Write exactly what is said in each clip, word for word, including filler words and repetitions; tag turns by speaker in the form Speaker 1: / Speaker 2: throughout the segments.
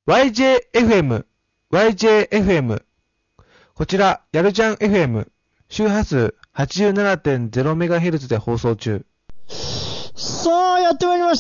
Speaker 1: ワイジェーエフエム、ワイジェーエフエム。こちら、やるじゃん エフエム、周波数 はちじゅうななてんゼロメガヘルツ で放送中。
Speaker 2: さあ、やってまいりました。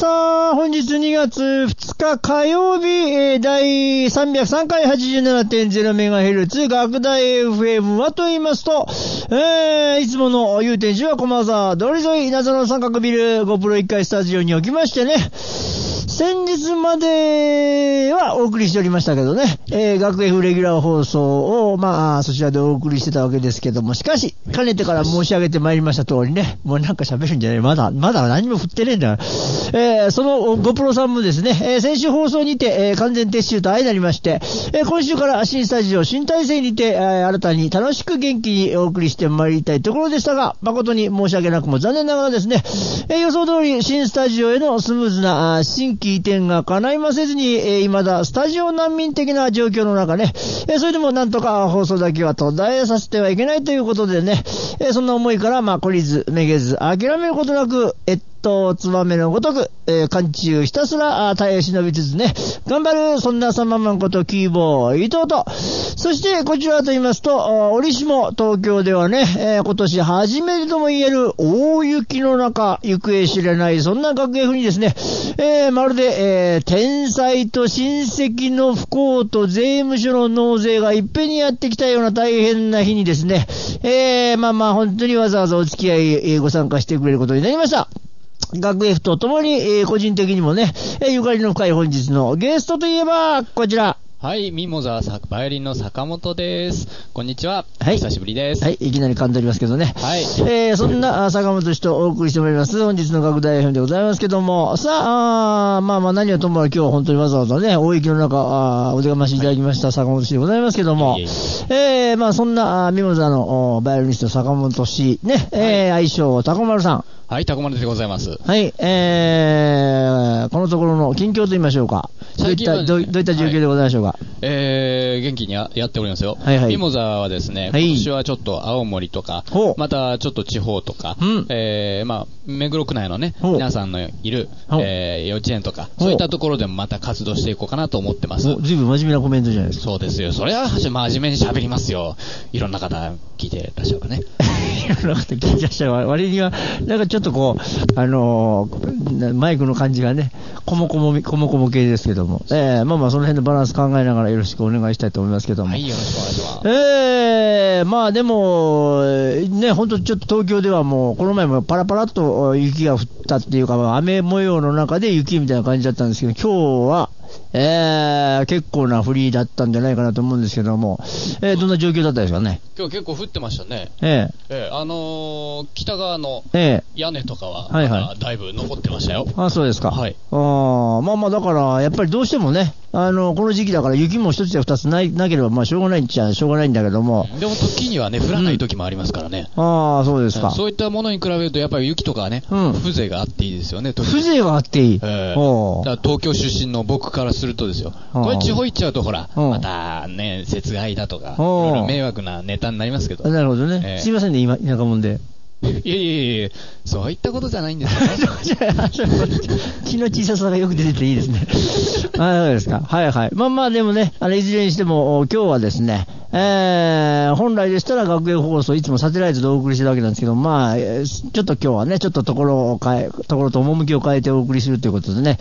Speaker 2: 本日にがつふつか火曜日、えー、だいさんびゃくさんかい はちじゅうななてんゼロメガヘルツ 学大 エフエム はと言いますと、えー、いつもの祐天寺は駒沢通り沿い謎の三角ビル ゴープロいっかいスタジオにおきましてね、先日まではお送りしておりましたけどね、えー、学 F レギュラー放送を、まあ、そちらでお送りしてたわけですけども、しかし、かねてから申し上げてまいりました通りね、もうなんか喋るんじゃないまだ、まだ何も振ってねえんだから、えー、その ゴープロ さんもですね、えー、先週放送にて、えー、完全撤収と相なりまして、えー、今週から新スタジオ、新体制にて、えー、新たに楽しく元気にお送りしてまいりたいところでしたが、誠に申し訳なくも残念ながらですね、えー、予想通り新スタジオへのスムーズな新規移転が叶いませずに、えー、未だスタジオ難民的な状況の中ね、えー、それでもなんとか放送だけは途絶えさせてはいけないということでね、えー、そんな思いから、まあ、懲りず、めげず、諦めることなく、えっと、つばめのごとく、えー、寒中ひたすら耐え忍びつつね、頑張る、そんなサンママンことキーボー伊藤と、そしてこちらと言いますと、折しも東京ではね、えー、今年初めてとも言える大雪の中、行方知れない、そんな学園風にですね、えー、まるで、えー、天才と親戚の不幸と税務署の納税がいっぺんにやってきたような大変な日にですね、えー、まあまあ本当にわざわざお付き合い、えー、ご参加してくれることになりました。学 F とともに、えー、個人的にもね、えー、ゆかりの深い本日のゲストといえば、こちら。
Speaker 3: はい、ミモザバイオリンの坂本です。こんにちは。
Speaker 2: はい。
Speaker 3: 久しぶりです。
Speaker 2: はい、いきなり噛んでおりますけどね。
Speaker 3: はい。
Speaker 2: えー、そんな坂本氏とお送りしてまいります。本日の学大 エフエム でございますけども、さあ、あまあまあ何はともあれ今日は本当にわざわざね、大雪の中、あお出がましいただきました坂本氏でございますけども、はい、えー、まあそんなミモザのバイオリニスト坂本氏、ね、はい、えー、愛称タコ丸さん。
Speaker 3: はい、タコ丸でございます。
Speaker 2: はい、えー、このところの近況と言いましょうか。どういった、どういった状況でございましょうか。はい、
Speaker 3: えー、元気に や, やっておりますよ。はいはい。ミモザはですね、はい、今年はちょっと青森とか、またちょっと地方とか、うん、えー、まあ、目黒区内のね、皆さんのいる、えー、幼稚園とか、そういったところでもまた活動していこうかなと思ってます。
Speaker 2: ずいぶん真面目なコメントじゃないですか。
Speaker 3: そうですよ。それは真面目に喋りますよ。いろんな方聞いてらっしゃるからね。
Speaker 2: いろんな方聞いてらっしゃる割には、なんかちょっとこう、あのー、マイクの感じがね、こもこも、こもこも系ですけども、えー、まあまあその辺のバランス考えながらよろしくお願いしたいと思いますけども。
Speaker 3: はい、よろしくお願いします。
Speaker 2: えー、まあでも、ね、ほんとちょっと東京ではもう、この前もパラパラっと雪が降ったっていうか、雨模様の中で雪みたいな感じだったんですけど、今日は、えー、結構なフリーだったんじゃないかなと思うんですけども、えー、どんな状況だったですかね。
Speaker 3: 今日結構降ってましたね。
Speaker 2: え
Speaker 3: ええー、あのー、北側の屋根とかは、
Speaker 2: はいはい、
Speaker 3: だいぶ残ってましたよ。
Speaker 2: あ、そうですか。
Speaker 3: はい。
Speaker 2: あまあまあだから、やっぱりどうしてもね、あの、この時期だから雪も一つや二つない、なければ、まあしょうがないんちゃしょうがないんだけども。
Speaker 3: でも時にはね、降らない時もありますからね。
Speaker 2: うん、ああ、そうですか。
Speaker 3: そういったものに比べると、やっぱり雪とかはね、うん、風情があっていいですよね。
Speaker 2: 風情があっていい。
Speaker 3: えー、おだから東京出身の僕からするとですよ。これ地方行っちゃうとほら、またね、雪害だとか、いろいろ迷惑なネタになりますけど。
Speaker 2: なるほどね。えー、すいませんね、今、田舎もんで。
Speaker 3: いやいやいやそういったことじゃないんですよ。
Speaker 2: 気の小ささがよく出てていいですね。あ、そうですか。はいはい。まあまあでもね、あのいずれにしても今日はですね、えー、本来でしたら学園放送いつもサテライトでお送りしてるわけなんですけど、まあちょっと今日はね、ちょっとところを変え、ところと趣を変えてお送りするということでね、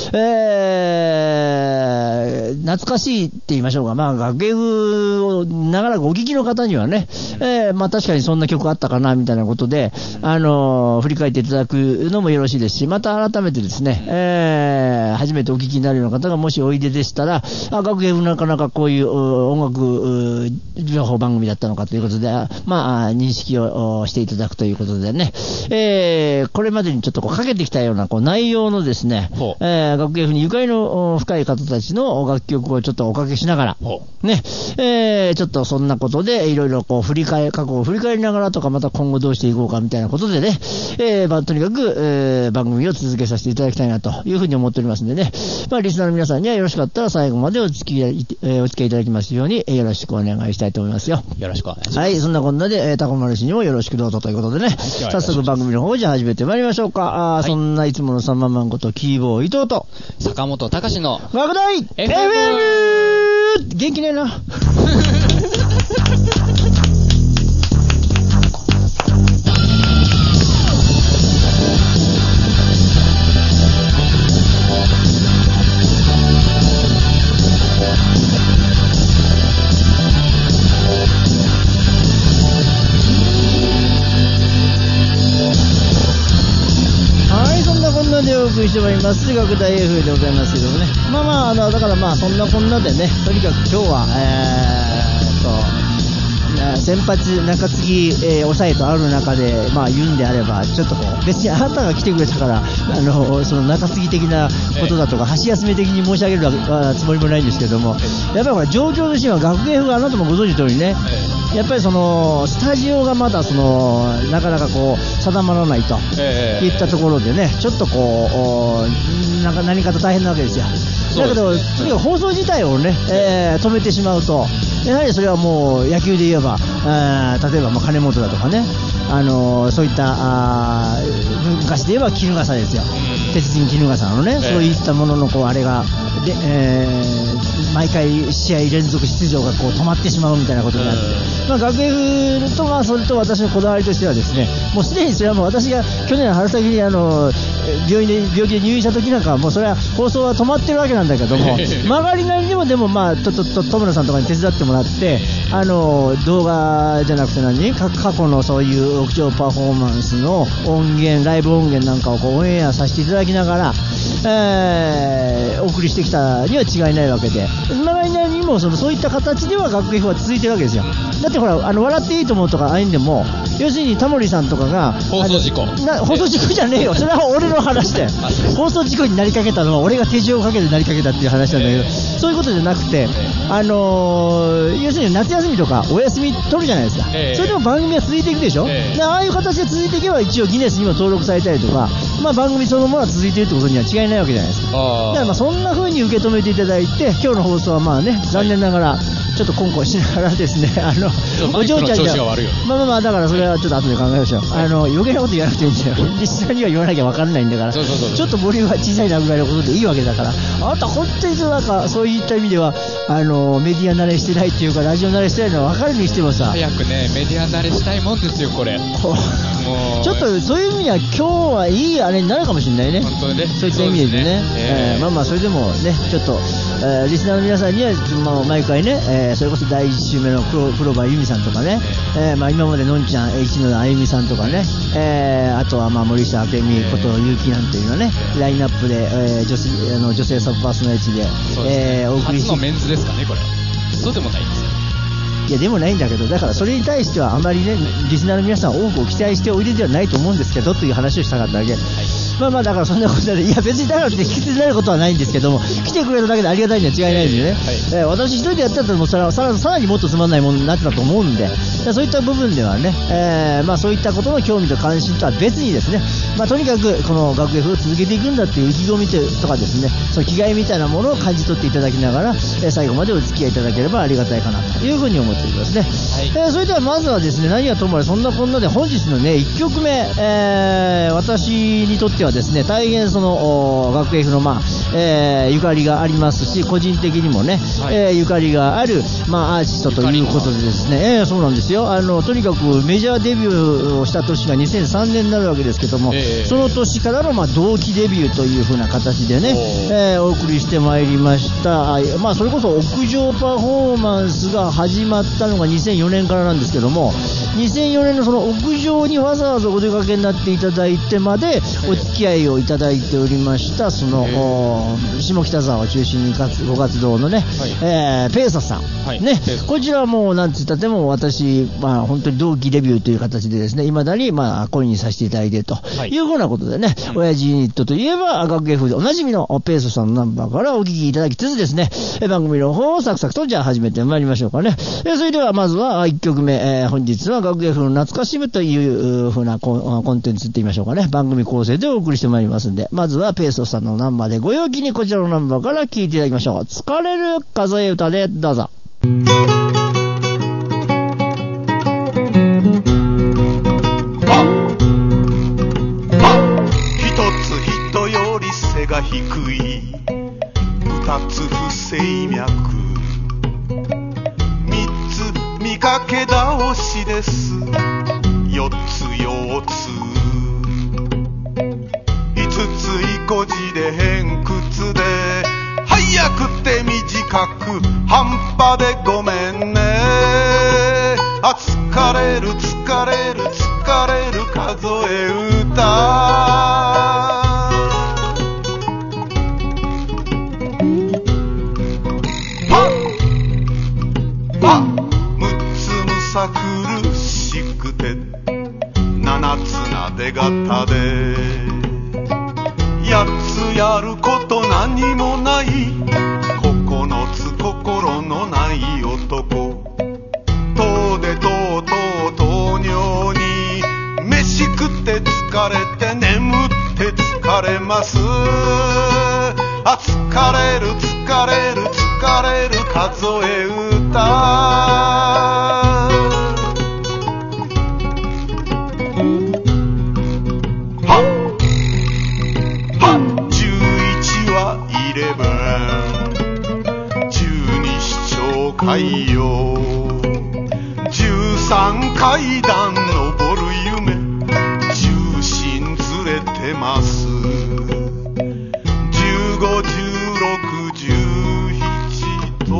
Speaker 2: えー、懐かしいって言いましょうか。まあ学園を長らくお聞きの方にはね、えー、まあ確かにそんな曲あったかなみたいなことで、あのー、振り返っていただくのもよろしいですし、また改めてですね、えー、初めてお聞きになるような方がもしおいででしたら、あ、学園なかなかこういう音楽情報番組だったのかということで、まあ、認識をしていただくということでね、えー、これまでにちょっとこうかけてきたようなこう内容のですね、えー、学園にゆかりの深い方たちの楽曲をちょっとおかけしながら、ね、えー、ちょっとそんなことでいろいろこう振り返、過去を振り返りながらとか、また今後どうしていこうかみたいなことでね、えー、まあ、とにかく、えー、番組を続けさせていただきたいなというふうに思っておりますんでね、まあ、リスナーの皆さんにはよろしかったら最後までお付き合い、えー、お付き合いいただきますように、えー、よろしくお願いしたいと思いますよ。
Speaker 3: よろしくお願いします。
Speaker 2: はい、そんなこんなで、えー、タコ丸氏にもよろしくどうぞということでね、はい、早速番組の方をじゃあ始めてまいりましょうか。あ、はい、そんないつものさんまんまんことキーボー伊藤と
Speaker 3: 坂本隆の
Speaker 2: 学大 エフエム元気ねえな。お送りしてまいります学大 エフエム でございますけどもね、まあまあ、あのだからまあそんなこんなでね、とにかく今日はえー、っと先発中継ぎ、えー、抑えとある中でまあ言うんであれば、ちょっとこう別にあなたが来てくれたからあのその中継ぎ的なことだとか箸休め的に申し上げるつもりもないんですけども、やっぱりほら状況としては学芸風があなたもご存知の通りね、やっぱりそのスタジオがまだそのなかなかこう定まらないといったところでね、ちょっとこうなんか何かと大変なわけですよ。だけど、とにかく放送自体をね、えー、止めてしまうと、やはりそれはもう野球で言えば、えー、例えばまあ金本だとかね、あのー、そういったあ昔で言えば衣笠ですよ、鉄人衣笠のね、そういったもののこうあれがで、えー、毎回試合連続出場がこう止まってしまうみたいなことになって、まあ、学芸とまあそれと私のこだわりとしてはですね、もうすでにそれはもう私が去年春先にあの病院で病気で入院した時なんかはもうそれは放送は止まってるわけなんだけども曲がりなりにもでもまあととと戸村さんとかに手伝ってもらってあの動画じゃなくて何か過去のそういう屋上パフォーマンスの音源ライブ音源なんかをこうオンエアさせていただきながら、えー、お送りしてきたには違いないわけで、曲がりなりにもそのそういった形では学芸風は続いてるわけですよ。だってほらあの笑っていいと思うとかああいうんでも要するにタモリさんとかが
Speaker 3: 放送事故
Speaker 2: な放送事故じゃねえよ、それは俺の話だよ放送事故になりかけたのは俺が手錠をかけてなりかけたっていう話なんだけど、そういうことじゃなくて、あのー、要するに夏休みとかお休み取るじゃないですか、えー、それでも番組は続いていくでしょ、えー、でああいう形で続いていけば一応ギネスにも登録されたりとか、まあ、番組そのものは続いているってことには違いないわけじゃないですか。だからまあそんな風に受け止めていただいて、今日の放送はまあね残念ながらちょっとコンコンしながらですね、あのお嬢ちゃんじゃまあまあまあだからそれはちょっと後で考えましょう。あの余計なこと言わなくていいんだよ。リスナーには言わなきゃ分かんないんだから、そうそうそうそう、ちょっとボリュームが小さいなぐらいのことでいいわけだから、あなた本当になんかそういった意味ではあのメディア慣れしてないっていうかラジオ慣れしてないのは分かるにしてもさ、
Speaker 3: 早くねメディア慣れしたいもんですよこれ。も
Speaker 2: うちょっとそういう意味では今日はいいあれになるかもしれないね。
Speaker 3: 本当にね。
Speaker 2: そういった意味でね。えーえー、まあまあそれでもねちょっと、えー、リスナーの皆さんには、まあ、毎回ね、えー、それこそだいいち週目の黒黒羽由美さんとかね、えーまあ、今までのんちゃん一野あゆみさんとかね、えー、あとはまあ森下明美こと結城なんていうのね、ラインナップで、えー、女性あの女性サブパーソナリティで、
Speaker 3: えー、お送りして初のメンズですかねこれ。そうでもないんですよ。
Speaker 2: いやでもないんだけど、だからそれに対してはあまりねリスナーの皆さん多くを期待しておいでではないと思うんですけどという話をしたかっただけ、はい、まあまあだからそんなことで、いや別にだからって引き継がれることはないんですけども、来てくれるだけでありがたいには違いないですよね、はい、えー、私一人でやってたらもうさらさらさらにもっとつまんないものになってたと思うんで、そういった部分ではね、えー、まあそういったことの興味と関心とは別にですね、まあとにかくこの学芸風を続けていくんだっていう意気込みとかですね、その気概みたいなものを感じ取っていただきながら、えー、最後までお付き合いいただければありがたいかなというふうに思っていますね。はい、えー、それではまずはですね、何はともあれそんなこんなで本日のねいっきょくめ、えー、私にとってはですね大変その学芸風の、まあえー、ゆかりがありますし、個人的にもね、はい、えー、ゆかりがある、まあ、アーティストということでですね、えー、そうなんですよ。あのとにかくメジャーデビューをした年がにせんさんねんになるわけですけども、えー、その年からの、まあ、同期デビューという風な形でね、えー、お送りしてまいりました。まあ、それこそ屋上パフォーマンスが始まったのがにせんよねんからなんですけども、にせんよねんのその屋上にわざわざお出かけになっていただいてまでお付き合いをいただいておりましたその、えー、下北沢を中心にご活動のね、はい、えー、ペーサさん、はい、ね、こちらはもうなんつったっても私、まあ、本当に同期デビューという形でですね、未だにまあ恋にさせていただいているというふうなことでね、はい、親父ユニットといえば学芸風でおなじみのペーサさんのナンバーからお聞きいただきつつですね、番組の方をサクサクとじゃあ始めてまいりましょうかね。えー、それではまずはいっきょくめ、えー、本日は学芸風の懐かしむというふうなコンテンツって言いましょうかね、番組構成でお送りしてまいりますんで、まずはペーソさんのナンバーでご陽気にこちらのナンバーから聴いていただきましょう。疲れる数え歌でどうぞ。
Speaker 4: 一つ人より背が低い二つ不整脈三つ見かけ倒しです四つ腰痛五ついこじで偏屈で早くて短く半端でごめんねあ疲れる疲れる疲れる数え歌パッパッむつむさ苦しくて七つなで型で八つやること何もない九つ心のない男とうでとうとう糖尿に飯食って疲れて眠って疲れますあ疲れる疲れる疲れる数え歌海洋十三階段登る夢重心ずれてます十五十六十七と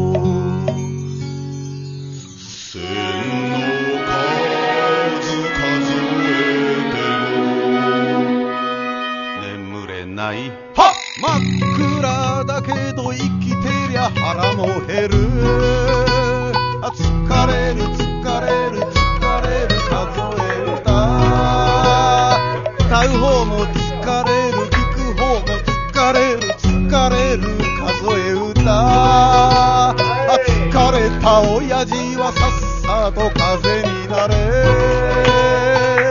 Speaker 4: 千の数数えても眠れないはっ真っ暗だけど生きてりゃ腹も減るあ疲れる疲れる疲れる数え歌歌う方も疲れる聞く方も疲れる疲れる数え歌あ疲れた親父はさっさと風になれ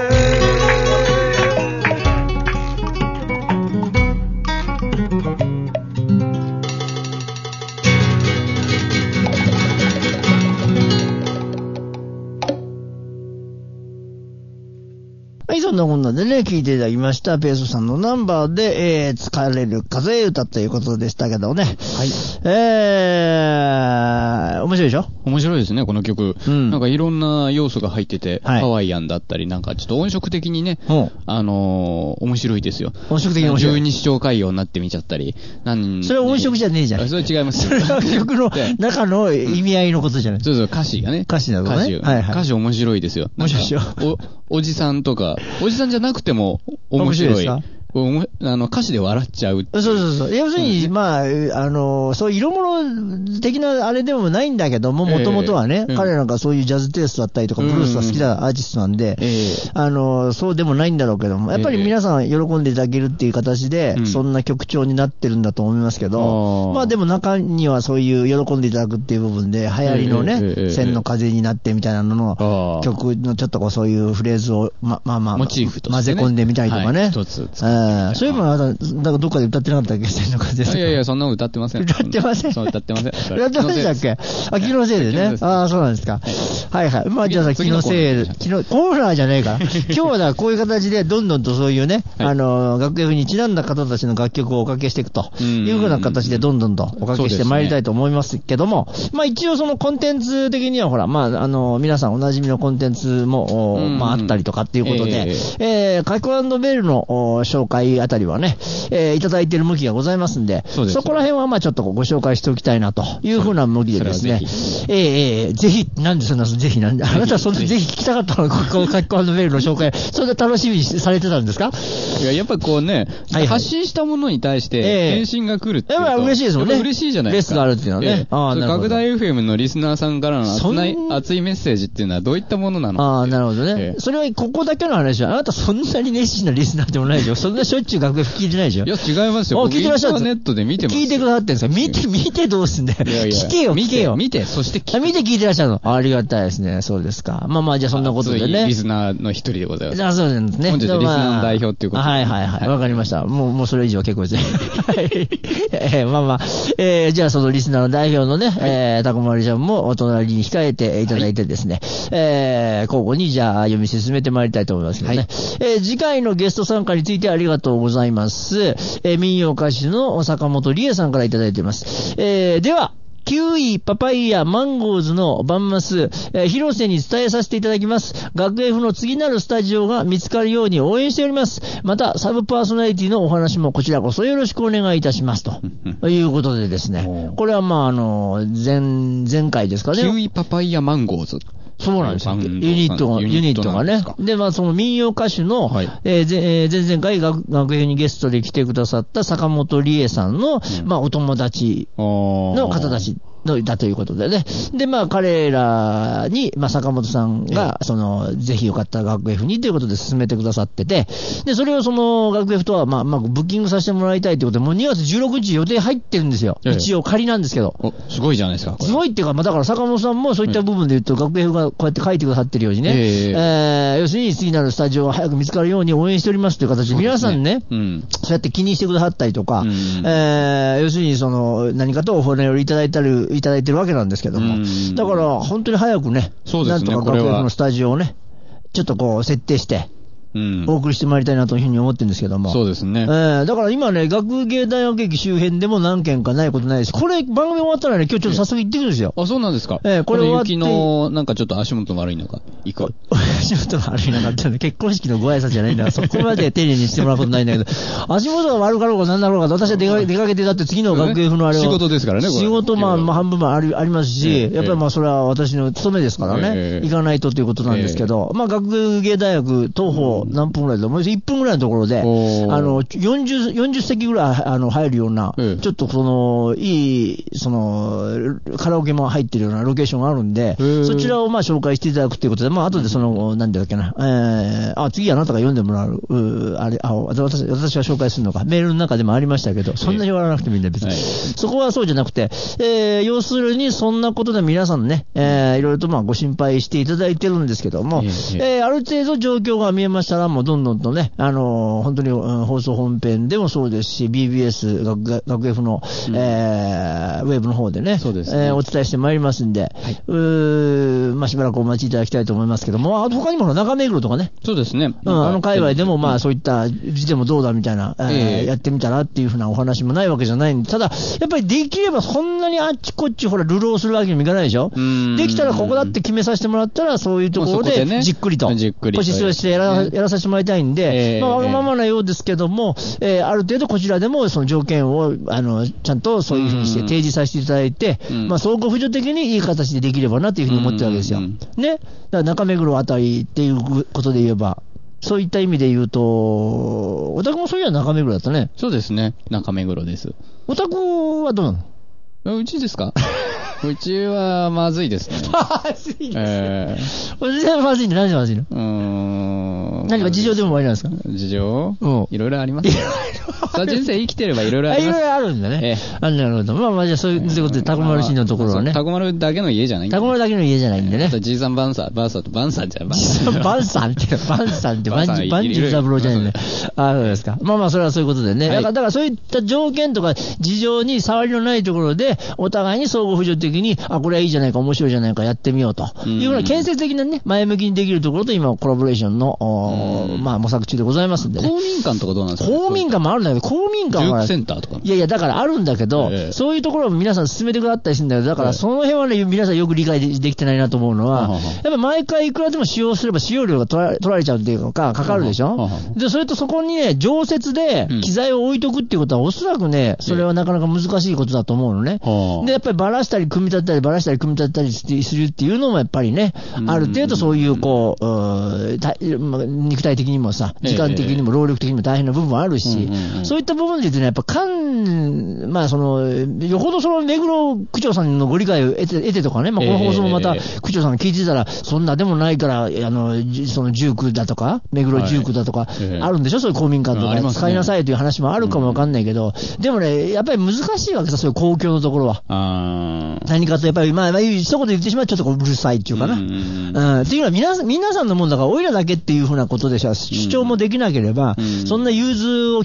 Speaker 2: そんなこんなでね、聞いていただきました。ペースさんのナンバーで、えー、疲れる風歌ということでしたけどね。はい。えー、面白いでしょ？
Speaker 3: 面白いですね、この曲。うん。なんかいろんな要素が入ってて、はい、ハワイアンだったり、なんかちょっと音色的にね、うん、あのー、面白いですよ。
Speaker 2: 音色的に面白い。
Speaker 3: 十二指腸海洋になってみちゃったり。なん
Speaker 2: それは音色じゃねえじゃん。
Speaker 3: それ違います。
Speaker 2: それは曲の中の意味合いのことじゃない。
Speaker 3: そうそう、歌詞がね。
Speaker 2: 歌詞なのね。
Speaker 3: 歌詞。はいはい。歌詞面白いですよ。
Speaker 2: 面白いでしょ。
Speaker 3: お、おじさんとか、おじさんじゃなくても面白い。面白いですか？あの歌詞で笑っちゃう。
Speaker 2: そうそうそう。要するに、まあ、あの、そういう色物的なあれでもないんだけども、もともとはね、えー、彼なんかそういうジャズテイストだったりとか、ブルースが好きなアーティストなんで、えー、あの、そうでもないんだろうけども、やっぱり皆さん喜んでいただけるっていう形で、えー、そんな曲調になってるんだと思いますけど、うん、まあでも中にはそういう喜んでいただくっていう部分で、流行りのね、えーえー、千の風になってみたいなのの、曲のちょっとこうそういうフレーズを、ま、まあまあ、
Speaker 3: モチーフとしてね、
Speaker 2: 混ぜ込んでみたりとかね。はい、
Speaker 3: 一つ。
Speaker 2: そういうのは、なんかどっかで歌ってなかったっけ？千の風ですか？
Speaker 3: いやいや、そんなの歌ってません。
Speaker 2: 歌ってません。
Speaker 3: そう、歌ってません。
Speaker 2: 歌ってませんだっけ？あ、気のせいでね。ああ、そうなんですか。はいはい。まあじゃあさ、気のせい、気の、コーナーじゃないから。今日はだ、こういう形でどんどんとそういうね、あの、楽譜にちなんだ方たちの楽曲をおかけしていくというふうな形でどんどんとおかけしてまいりたいと思いますけども、まあ一応そのコンテンツ的にはほら、まああの、皆さんおなじみのコンテンツも、まああったりとかっていうことで、えー、カイコ&ベルの紹介あたりはね、えー、いただいている向きがございますんで、そ, そこら辺はまあちょっとご紹介しておきたいなというふうな向きでですね、えー、えー、ぜひ、なんでそんな、ぜひなんで、あなたはそんなぜひ聞きたかったの、このカイコ&ベルの紹介、そんな楽しみにされてたんですか？
Speaker 3: いや、やっぱりこうね、はいはい、発信したものに対して返信が来るっていうと、
Speaker 2: えー、やっぱ嬉しいですもんね。
Speaker 3: 嬉しいじゃないですか。
Speaker 2: レスがあるっていうのはね。
Speaker 3: えー、ああ、なるほど。拡大 エフエム のリスナーさんからの熱い、熱いメッセージっていうのはどういったものなの？
Speaker 2: ああ、なるほどね。えー、それはここだけの話は、あなたそんなに熱心なリスナーでもないでしょ。そんなしょっちゅう楽譜聞いてないでしょ。
Speaker 3: いや、違いますよ。
Speaker 2: 聞いてらっしゃる。
Speaker 3: インターネットで見てます。
Speaker 2: 聞いてくださってるんですか？見て、見てどうすんだよ。いやいや聞けよ、聞けよ。
Speaker 3: 見て、そして聞
Speaker 2: け。見て聞いてらっしゃるの。ありがたいですね。そうですか。まあまあ、じゃあそんなことでね。
Speaker 3: リスナーの一人でございます。
Speaker 2: じゃあそうなんですね。
Speaker 3: 本日リスナーの代表っていうことで。
Speaker 2: はいはいはい。わかりました。もう、もうそれ以上結構ですね。はい。えー、まあまあ、えー、じゃあそのリスナーの代表のね、えー、たこまりちゃんもお隣に控えていただいてですね、えー、交互にじゃあ読み進めてまいりたいと思いますけどね。はい、えー、次回のゲスト参加についてありがとうがとうございます。えー、民謡歌手の坂本理恵さんからいただいています。えー、では、キウイ、パパイヤ、マンゴーズのバンマス、えー、広瀬に伝えさせていただきます。学 F の次なるスタジオが見つかるように応援しております。また、サブパーソナリティのお話もこちらこそよろしくお願いいたします。ということでですね。これはまあ、あの、前、前回ですかね。
Speaker 3: キウイ、パパイヤ、マンゴーズ。
Speaker 2: そうなんですよ。ユニットが、ユニットがね。で、まあ、その民謡歌手の、はい、えー、えー、前々回学、学園にゲストで来てくださった坂本理恵さんの、うん、まあ、お友達の方たち。だということでね。で、まあ、彼らに、まあ、坂本さんが、その、ぜひよかったら学 F にということで進めてくださってて、で、それをその、学 F とは、まあ、まあ、ブッキングさせてもらいたいということで、もうにがつじゅうろくにち予定入ってるんですよ。ええ、一応仮なんですけど。
Speaker 3: お、すごいじゃないですか。
Speaker 2: すごいっていうか、まあ、だから坂本さんもそういった部分で言うと、学 F がこうやって書いてくださってるようにね、ええー、要するに次なるスタジオが早く見つかるように応援しておりますという形で、皆さんね、うん、そうやって気にしてくださったりとか、うん、えー、要するにその、何かとお骨をいただいたり、いただいてるわけなんですけども、だから本当に早くね、
Speaker 3: そうですね、
Speaker 2: なんとか学 F のスタジオをね、ちょっとこう設定して、うん、お送りしてまいりたいなというふうに思ってるんですけども。
Speaker 3: そうですね。
Speaker 2: えー、だから今ね、学芸大学駅周辺でも何件かないことないです。これ番組終わったらね、今日ちょっと早速行ってくるんですよ。
Speaker 3: あ、そうなんですか。
Speaker 2: えー、これ終わって。
Speaker 3: 雪の、なんかちょっと足元悪いのか、行く。
Speaker 2: 足元悪いのかって、結婚式のご挨拶じゃないんだから、そこまで丁寧にしてもらうことないんだけど、足元が悪かろうが何だろうが、私は出かけ、出かけて、だって次の学 F のあれは。
Speaker 3: 仕事ですからね、これ。
Speaker 2: 仕事、まあ、まあ、半分もあり、ありますし、えー、やっぱりまあ、それは私の務めですからね、えー、行かないとということなんですけど、えー、まあ、学芸大学、東方何分ぐらいだと思ういっぷんぐらいのところで、あの、よんじゅう、よんじゅっせきぐらい、あの、入るような、ええ、ちょっとその、いい、その、カラオケも入ってるようなロケーションがあるんで、そちらをまあ紹介していただくということで、まあ、後でその、なんだっけな、えー、あ、次あなたが読んでもらう、うあれ、あ、私、私が紹介するのか、メールの中でもありましたけど、そんなに言わなくてもいいんだ、別に。はい、そこはそうじゃなくて、えー、要するに、そんなことで皆さんね、えー、いろいろとまあ、ご心配していただいてるんですけども、えええー、ある程度状況が見えましたら、もうどんどんとね、あのー、本当に、うん、放送本編でもそうですし、ビービーエス 学、学 F の、うん、えー、ウェブの方でね、そうですね、えー、お伝えしてまいりますんで、はい、うーまあ、しばらくお待ちいただきたいと思いますけども、あと他にも中目黒とかね、
Speaker 3: そうですね、
Speaker 2: うん、あの界隈でもまあそういった字でもどうだみたいな、えーえー、やってみたらっていうふうなお話もないわけじゃないんで、ただ、やっぱりできればそんなにあっちこっちほら、流浪するわけにもいかないでしょ。できたらここだって決めさせてもらったら、そういうところでじっくりと、腰据えしてやら、やらさせてもらいたいんで、えー、まあ、わがままなようですけども、えー、ある程度こちらでもその条件を、あの、ちゃんとそういうふうにして提示させていただいて、まあ、相互扶助的にいい形でできればなというふうに思ってるわけですよ。ね。だから中目黒あたりっていうことで言えば、そういった意味で言うと、お宅もそういうのは中目黒だったね。
Speaker 3: そうですね。中目黒です。
Speaker 2: お宅はどうなの？
Speaker 3: うちですか？うちはまずいですね。
Speaker 2: まずいですね。えー、うちはまずいね。何でまずいの？うーん。何か事情でもありなんですか？
Speaker 3: 事情？うん。いろいろあります。さあ人生生きてればいろいろあります。
Speaker 2: いろいろあるんだね。ええ。あ、なるほど。まあまあじゃあそういうことで、タコ丸氏のところはね。
Speaker 3: タコ丸だけの家じゃないんで。
Speaker 2: タコ丸だけの家じゃないんでね。
Speaker 3: じいさんバンサー、バンサーとバンサーじゃん。
Speaker 2: じいさんバンサーって、バンサーって、バンジ、バンジー三郎じゃないね。ああ、そうですか。まあまあそれはそういうことでね。だから、だからそういった条件とか事情に触りのないところで、お互いに相互扶助的に、あ、これはいいじゃないか、面白いじゃないか、やってみようと。いうような建設的なね、前向きにできるところと今、コラボレーションの、まあ模索中でございますんでね。
Speaker 3: 公民館とかどうなんですか？
Speaker 2: 公民館もあるんだけど、公民館は。
Speaker 3: センターとか。
Speaker 2: いやいや、だからあるんだけど、えー、そういうところも皆さん進めてくださったりするんだけど、だからその辺はね、皆さんよく理解 で, できてないなと思うのは、やっぱ毎回いくらでも使用すれば使用料が取 ら, 取られちゃうっていうのか、かかるでしょ。で、それとそこにね、常設で機材を置いとくっていうことは、おそらくね、それはなかなか難しいことだと思うのね。うん、で、やっぱりばらしたり組み立てたり、ばらしたり組み立てたりするっていうのもやっぱりね、ある程度そういう、こう、う肉体的にもさ、時間的にも労力的にも大変な部分もあるし、そういった部分で言うとね、やっぱ間、まあその、よほどその目黒区長さんのご理解を得て、得てとかね、まあこの放送もまた区長さんが聞いてたら、そんなでもないから、あの、そのじゅうくだとか、目黒じゅうくだとか、あるんでしょ、そういう公民館とか、使いなさいという話もあるかもわかんないけど、でもね、やっぱり難しいわけさ、そういう公共のところは。何かとやっぱり、まあ、一言言ってしまうとちょっとうるさいっていうかな。うん。っていうのは皆さん、皆さんのもんだから、おいらだけっていうふうなことでしょ、主張もできなければ、そんな融通を聞かせてもら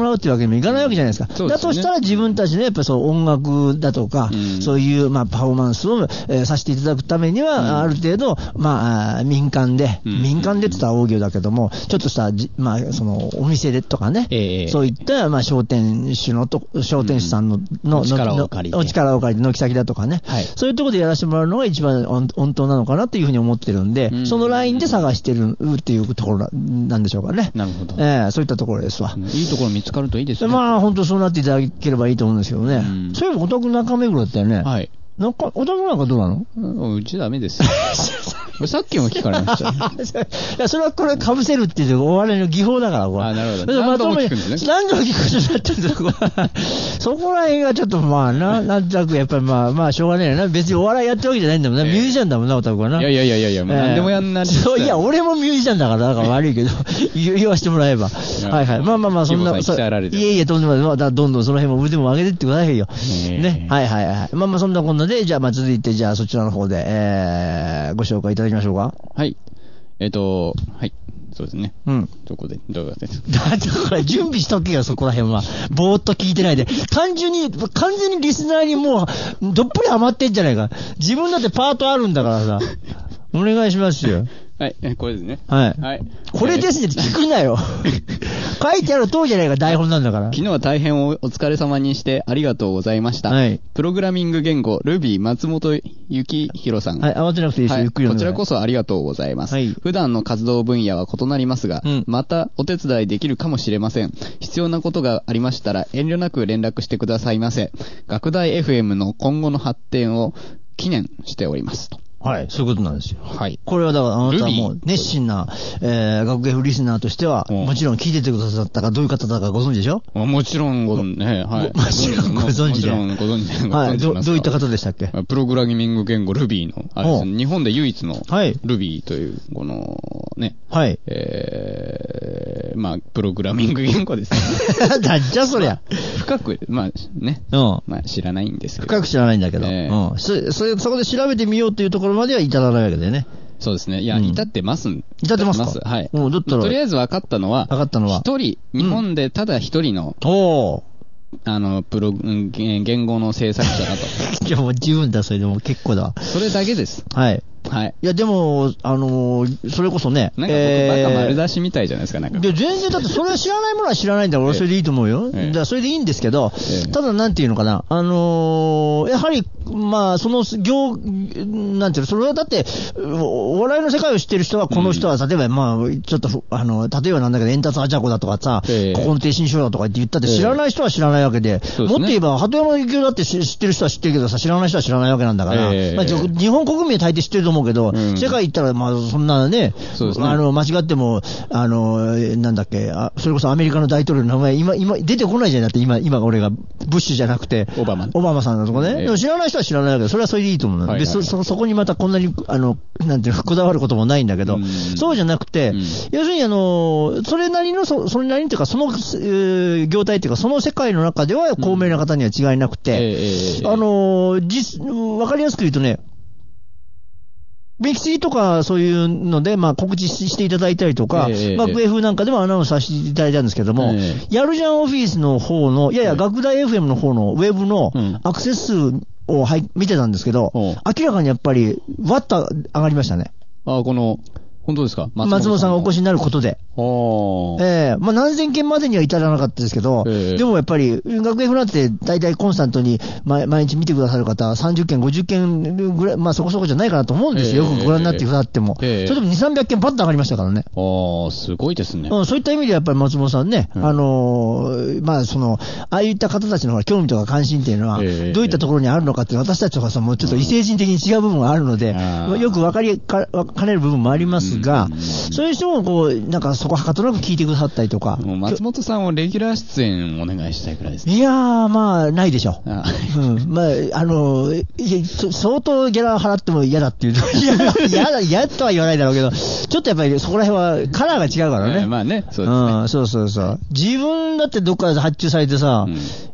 Speaker 2: らうっていうわけにもいかないわけじゃないですか。うん、だとしたら自分たちのやっぱりそう音楽だとか、うん、そういうまあパフォーマンスを、えー、させていただくためには、うん、ある程度、まあ、民間で、うん、民間でって言ったら大行だけども、ちょっとした、まあ、そのお店でとかね、えー、そういったまあ商店主のと、商店主さんの、うん、の、
Speaker 3: お力を借りて、
Speaker 2: お力を借りて、軒先だとかね、はい、そういうところでやらせてもらうのが一番本当なのかなというふうに思ってるんで、うん、そのラインで探してるっていうところなんでしょうかね。
Speaker 3: なるほど。
Speaker 2: えー、そういったところですわ。
Speaker 3: うん、いいところ見つかるといいですね。
Speaker 2: まあ、本当そうなっていただければいいと思うんですけどね。うん、そういえばお宅中目黒だったよね。はい。なんか、お宅なんかどうなの？
Speaker 3: うん、うちダメですよ。さっきも聞かれました。い
Speaker 2: や、それはこれ被せるっていうお笑いの技法だから、これ。
Speaker 3: あ、なるほど。何度も聞くんですね。
Speaker 2: 何度も聞くことになってるんですよ。そこら辺がちょっとまあな、なんとなくやっぱりまあまあしょうがねえな。別にお笑いやってるわけじゃないんだもんな。えー、ミュージシャンだもんな、お宅はな。
Speaker 3: いやいやいやいや、もう何でもやんなって。
Speaker 2: そう、いや、俺もミュージシャンだから、だから悪いけど、言わしてもらえば。はいはい。まあまあまあ、そんな。いえいえ、とんでもない。まあ、どんどんその辺も腕も上げてってくださいよ。ね。はいはいはい。まあまあ、そんなこんなで、じゃあまあ続いて、じゃあそちらの方で、えー、ご紹介いただきましょうか。
Speaker 3: はい。えっ、ー、と、はい。そうですね。うん。どこで、どこで。
Speaker 2: だから準備しとけよ、そこら辺は。ぼーっと聞いてないで。単純に、完全にリスナーにもう、どっぷりハマってんじゃないか。自分だってパートあるんだからさ。お願いしますよ。
Speaker 3: はい、これですね。
Speaker 2: はい。はい。これですねって聞くなよ。書いてある通りじゃないか、台本なんだから。
Speaker 3: 昨日は大変お疲れ様にしてありがとうございました。はい。プログラミング言語、Ruby 松本幸宏さん。
Speaker 2: はい、慌てなくていいですよ、ゆっくり
Speaker 3: こちらこそありがとうございます。はい。普段の活動分野は異なりますが、うん、またお手伝いできるかもしれません。必要なことがありましたら遠慮なく連絡してくださいませ。学大 エフエム の今後の発展を記念しておりますと。
Speaker 2: はい、そういうことなんですよ。はい。これはだからあなたはもう熱心な、えー、学芸フリスナーとしては、もちろん聞いててくださったかどういう方だかご存知でしょ？
Speaker 3: もちろんご存知ね。はい。
Speaker 2: もちろんご存知で。
Speaker 3: もちろんご存知で。
Speaker 2: はい。ど、どういった方でしたっけ？
Speaker 3: プログラミング言語 Ruby の、あれですね、日本で唯一の Ruby という、この、ね。はい。えー、まあ、プログラミング言語ですね。
Speaker 2: なんじゃそりゃ。
Speaker 3: 深く、まあ、ね。うん。まあ、知らないんですけど。
Speaker 2: 深く知らないんだけど。えー、うん。そ、そ、そこで調べてみようというところまでは至らないわけでね。
Speaker 3: そうですね。いや、うん、至ってますん。
Speaker 2: 至ってますか？
Speaker 3: はい。もうだったらとりあえず分かったのは、
Speaker 2: 分かったのは、
Speaker 3: 一人、日本でただ一人の、うん、おあの、プロ、言語の制作者だと。
Speaker 2: いや、もう十分だ、それでも結構だ。
Speaker 3: それだけです。
Speaker 2: はい。はい。いや、でも、あのー、それこそね。
Speaker 3: なんか僕、えー、バカ丸出しみたいじゃないですか、なんか。
Speaker 2: いや、全然、だってそれは知らないものは知らないんだから、俺それでいいと思うよ。えー、だからそれでいいんですけど、えー、ただなんていうのかな、あのー、やはり、まあ、その、業、なんていうの、それはだって、お笑いの世界を知ってる人は、この人は、例えば、まあ、ちょっと、あの、例えばなんだけど、エンタツアチャコだとかさ、えー、ここの低心症だとかって言ったって、知らない人は知らないわけで、えー、もっと言えば、鳩山幸夫だって知ってる人は知ってるけどさ、知らない人は知らないわけなんだから、えーまあ、日本国民は大抵知ってると思うけど、うん、世界行ったら、まあ、そんなね、そうですね、あの、間違っても、あの、なんだっけ、あ、それこそアメリカの大統領の名前、今、今、出てこないじゃん。だって今、今俺が、ブッシュじゃなくて、
Speaker 3: オバマ。
Speaker 2: オバマさんだとかね。えー、でも知らない人は知らないわけど、それはそれでいいと思う、はいはい。で、そ、そ、そこにまたこんなに、あの、なんていうの、こだわることもないんだけど、そうじゃなくて、要するにあの、それなりの、そ、それなりにというか、その、えー、業態というか、その世界の中では、高名な方には違いなくて、うんえー、あの、実、わかりやすく言うとね、ミキシーとかそういうので、まあ告知していただいたりとか、えー、学芸風なんかでもアナウンスさせていただいたんですけども、えー、やるじゃんオフィスの方の、いやいや、学大 エフエム の方のウェブのアクセス数を、はい、見てたんですけど、うん、明らかにやっぱり、わっと上がりましたね。
Speaker 3: あ、この、本当ですか？
Speaker 2: 松本さん。松本さんがお越しになることで。ええー、まあ何千件までには至らなかったですけど、えー、でもやっぱり、学芸フランって大体コンスタントに毎日見てくださる方、さんじゅっけん、ごじゅっけんぐらい、まあそこそこじゃないかなと思うんですよ。えー、よくご覧になってくださっても。えー、それでもに、さんびゃっけんパッと上がりましたからね。
Speaker 3: ああ、すごいですね。
Speaker 2: うん、そういった意味でやっぱり松本さんね、うん、あのー、まあその、ああいった方たちの興味とか関心っていうのは、どういったところにあるのかっていう私たちとかさ、もうちょっと異星人的に違う部分があるので、うん、よくわかりか、かねる部分もありますが、うんそういう人もこう、なんかそこはかとなく聞いてくださったりとか。
Speaker 3: もう松本さんをレギュラー出演お願いしたいくらいですね。
Speaker 2: いやー、まあ、ないでしょ。あうん、まあ、あの、いや相当ギャラ払っても嫌だっていう。いや、嫌だ、嫌とは言わないだろうけど、ちょっとやっぱりそこら辺はカラーが違うからね。
Speaker 3: まあね、そうですね。
Speaker 2: うん、そうそうそう。自分だってどっかで発注されてさ、うん、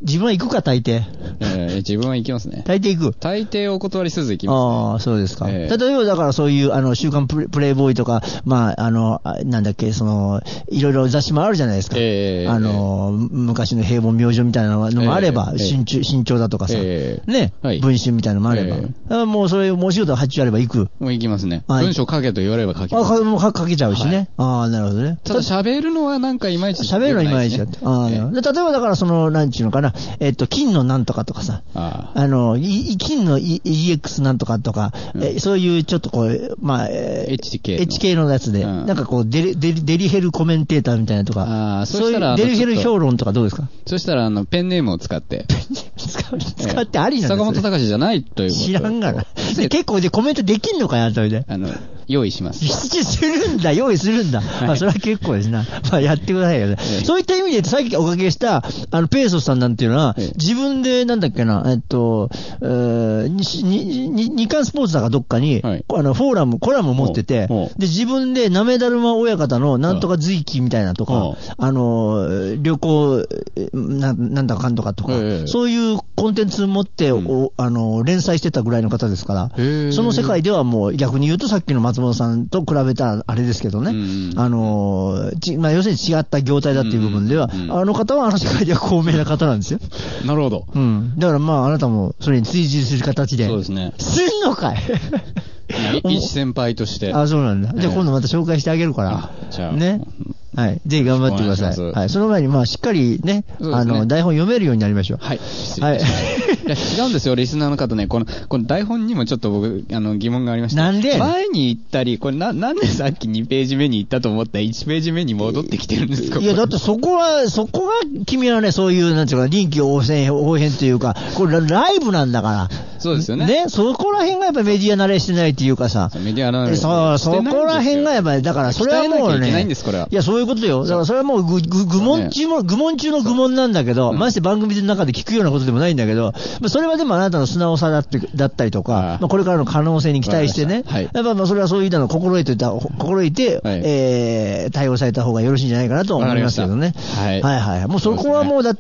Speaker 2: 自分は行くか、大抵。
Speaker 3: えー、自分は行きますね。
Speaker 2: 大抵行く。
Speaker 3: 大抵お断りせず行きますね。
Speaker 2: ああ、そうですか。
Speaker 3: えー、
Speaker 2: 例えばだからそういう、あの、週刊プレ、プレイボーイとか、まあ、あの、なんだっけ、その、いろいろ雑誌もあるじゃないですか。
Speaker 3: えー、
Speaker 2: あの、昔の平凡明星みたいなのもあれば、えー、新潮、新潮だとかさ、えー、ね、はい、文春みたいなのもあれば。えー、もうそれ、もう仕事発注あれば行く。
Speaker 3: もう行きますね。文章書けと言われれば書けます。
Speaker 2: あ、もう書けちゃうしね。はい、ああ、なるほどね。
Speaker 3: ただ喋るのはなんかいまいち、
Speaker 2: 喋るのはいまいちだって。ああ、えー、例えばだからその、なんちゅうのかな、えっと、金のなんとかとかさ、あ, あの、金の イーエックス なんとかとか、うん、えそういうちょっとこう、まあ、えー、エイチケー の。エイチケー のやつで、うん、なんかこうデリ、デリ、デリヘルコメンテーターみたいなとか、あそうしたらそういうデリヘル評論とかどうですか？
Speaker 3: そしたら、あの、ペンネームを使って。
Speaker 2: 使, 使ってありなんですか？
Speaker 3: 坂本隆じゃないということ。
Speaker 2: 知らんがな。結構でコメントできんのかな、それで。
Speaker 3: あの、用意します。
Speaker 2: するんだ、用意するんだ。はい、まあ、それは結構ですな。まあ、やってくださいよね。はい、そういった意味で言うと、さっきおかけした、あの、ペーソスさんなんていうのは、はい、自分で、なんだっけな、えっと、えー、に、に、日刊スポーツだかどっかに、はい、あの、フォーラム、コラムを持ってて、で、自分で、なめだるま親方のなんとか随記みたいなとか、あの、旅行、な、なんだかかんとかとか、そういうコンテンツ持って、うん、おあの、連載してたぐらいの方ですから、その世界ではもう、逆に言うとさっきの松本さんと比べたらあれですけどね、うん、あの、ち、まあ、要するに違った業態だっていう部分では、うんうん、あの方はあの世界では高名な方なんですよ。
Speaker 3: なるほど。
Speaker 2: うん。だからまあ、あなたもそれに追従する形で。
Speaker 3: そうですね。
Speaker 2: すんのかい
Speaker 3: 一先輩として。
Speaker 2: あ、そうなんだ。じゃあ今度また紹介してあげるから。
Speaker 3: じゃあ。
Speaker 2: ね。はい。ぜひ頑張ってください。はい。その前に、まあ、しっかりね、あの、台本読めるようになりましょう。
Speaker 3: はい。はい。違うんですよ、リスナーの方ね。この、この台本にもちょっと僕、あの、疑問がありました。
Speaker 2: なんで
Speaker 3: 前に行ったり、これな、なんでさっきにページ目に行ったと思ったらいちページ目に戻ってきてるんですか？
Speaker 2: いや、だってそこは、そこが、君はね、そういう、なんていうか、臨機応変、応変というか、これライブなんだから。
Speaker 3: そうですよね。
Speaker 2: ね、そこら辺がやっぱメディア慣れしてないっていうかさ。
Speaker 3: メディア慣れして
Speaker 2: ない。そう、そこら辺がやっぱり、だからそれはもうね。
Speaker 3: いけないんです、これは。
Speaker 2: いや、そういうことよ。だからそれはもうぐ、ぐ、愚問中も、愚問中の愚問なんだけど、まして番組の中で聞くようなことでもないんだけど、まあ、それはでもあなたの素直さだって、だったりとか、まあ、これからの可能性に期待してね。はい。やっぱまあ、それはそういうのを心得てた、心得て、はい、えー、対応された方がよろしいんじゃないかなと思いますけどね。はい。はいはい。もうそこはもうだって、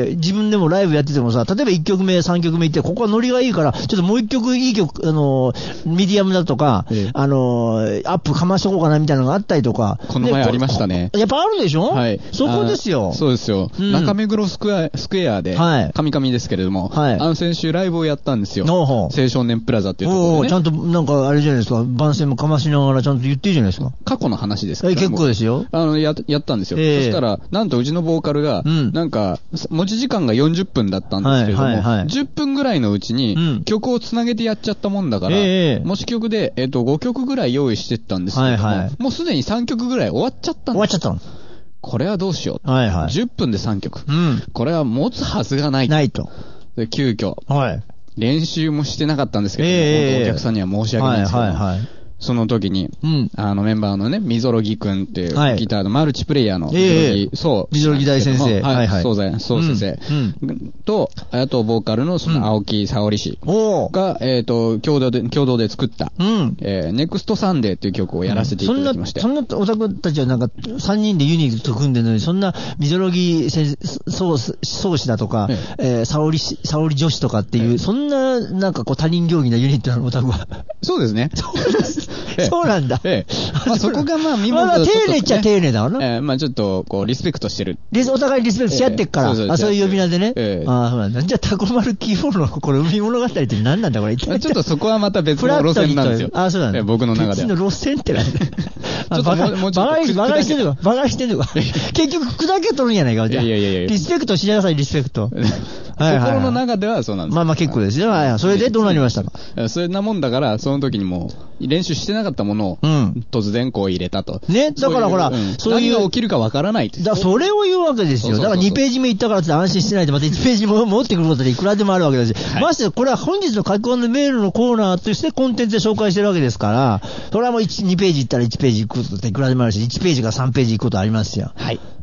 Speaker 2: 自分でもライブやっててもさ、例えばいっきょくめ、さんきょくめ行って、ここはノリがいいから、ちょっともういっきょくいい曲、あの、ミディアムだとか、ええ、あの、アップかましとこうかなみたいなのがあったりとか。
Speaker 3: この前ありましたね。
Speaker 2: やっぱあるでしょ？
Speaker 3: はい。
Speaker 2: そこですよ。
Speaker 3: そうですよ。うん、中目黒スクエア、スクエアで、はい。カミカミですけれども、はい。あの先週ライブをやったんですよ。青少年プラザっていうところで、ね。お
Speaker 2: ちゃんとなんかあれじゃないですか、番宣もかましながらちゃんと言ってるじゃないですか。
Speaker 3: 過去の話ですから。
Speaker 2: 結構ですよ。
Speaker 3: あの、や、やったんですよ。えー、そしたら、なんとうちのボーカルが、うん、なんか、持ち時間がよんじゅっぷんだったんですけれども、はいはいはい、じゅっぷんぐらいのうちに、曲をつなげてやっちゃったもんだから、えー、模試曲で、えっと、ごきょくぐらい用意してたんですけども、はいはい、もうすでにさんきょくぐらい終わっちゃったんです。
Speaker 2: 終わっちゃったの。
Speaker 3: これはどうしよう。
Speaker 2: はいはい。
Speaker 3: じゅっぷんでさんきょく。うん。これは持つはずがない。
Speaker 2: ないと。
Speaker 3: で、急遽。
Speaker 2: はい。
Speaker 3: 練習もしてなかったんですけど、えー、お客さんには申し訳ないんですけど、はいはいはい。その時に、うん、あのメンバーのね、みぞろぎくんっていう、はい、ギターのマルチプレイヤーの、みぞろぎ、そう。
Speaker 2: みぞろぎ大先生。
Speaker 3: はいはい。そうだよ、そう先生。うん。と、あと、ボーカルのその青木沙織氏が、えっと、共同で、共同で作った、うん。えー、ネクストサンデーっていう曲をやらせていただきまして。
Speaker 2: そんな、そんなオタクたちはなんか、さんにんでユニット組んでるのに、そんな、みぞろぎ宗氏だとか、えー、沙織氏、沙織女子とかっていう、そんな、なんかこう他人行儀なユニットなの、オタクは。
Speaker 3: そうですね。
Speaker 2: そうです。そうなんだ。ええ。
Speaker 3: まあそこがまあ、
Speaker 2: みも、まあ、丁寧っちゃ丁寧だわな。
Speaker 3: ええ、まあちょっと、こう、リスペクトしてる。
Speaker 2: リス、お互いリスペクトし合ってっから。ええ、そうそう、あ、そういう呼び名でね。ええ。ああ、そうなんだ。じゃあ、タコ丸キーフォーの、これ、海物語って何なんだ、これ。ちょ
Speaker 3: っとそこはまた別の路線なんですよ。
Speaker 2: あ、そうなんだ。
Speaker 3: 僕の中で。
Speaker 2: 別の路線ってなんだ。ちょっともうちょっと。バカにしてんのか。バカにしてんのか。結局、砕けとるんやないか、じゃあ。いやいやいや。リスペクトしなさい、リスペクト。
Speaker 3: 心の中ではそうなんです。
Speaker 2: まあまあ結構ですよ。それでどうなりましたか？
Speaker 3: そんなもんだから、その時にもう、練習してなかったものを、突然こう入れたと。
Speaker 2: ね、だからほら、
Speaker 3: そういう。何が起きるかわからない。
Speaker 2: だそれを言うわけですよ。だからにページ目行ったからって安心してないと、またいちページも持ってくることでいくらでもあるわけですよ。まして、これは本日の書き込んでメールのコーナーとしてコンテンツで紹介してるわけですから、それはもういち、にページ行ったらいちページ行くことっていくらでもあるし、いちページからさんページ行くことありますよ。
Speaker 3: はい。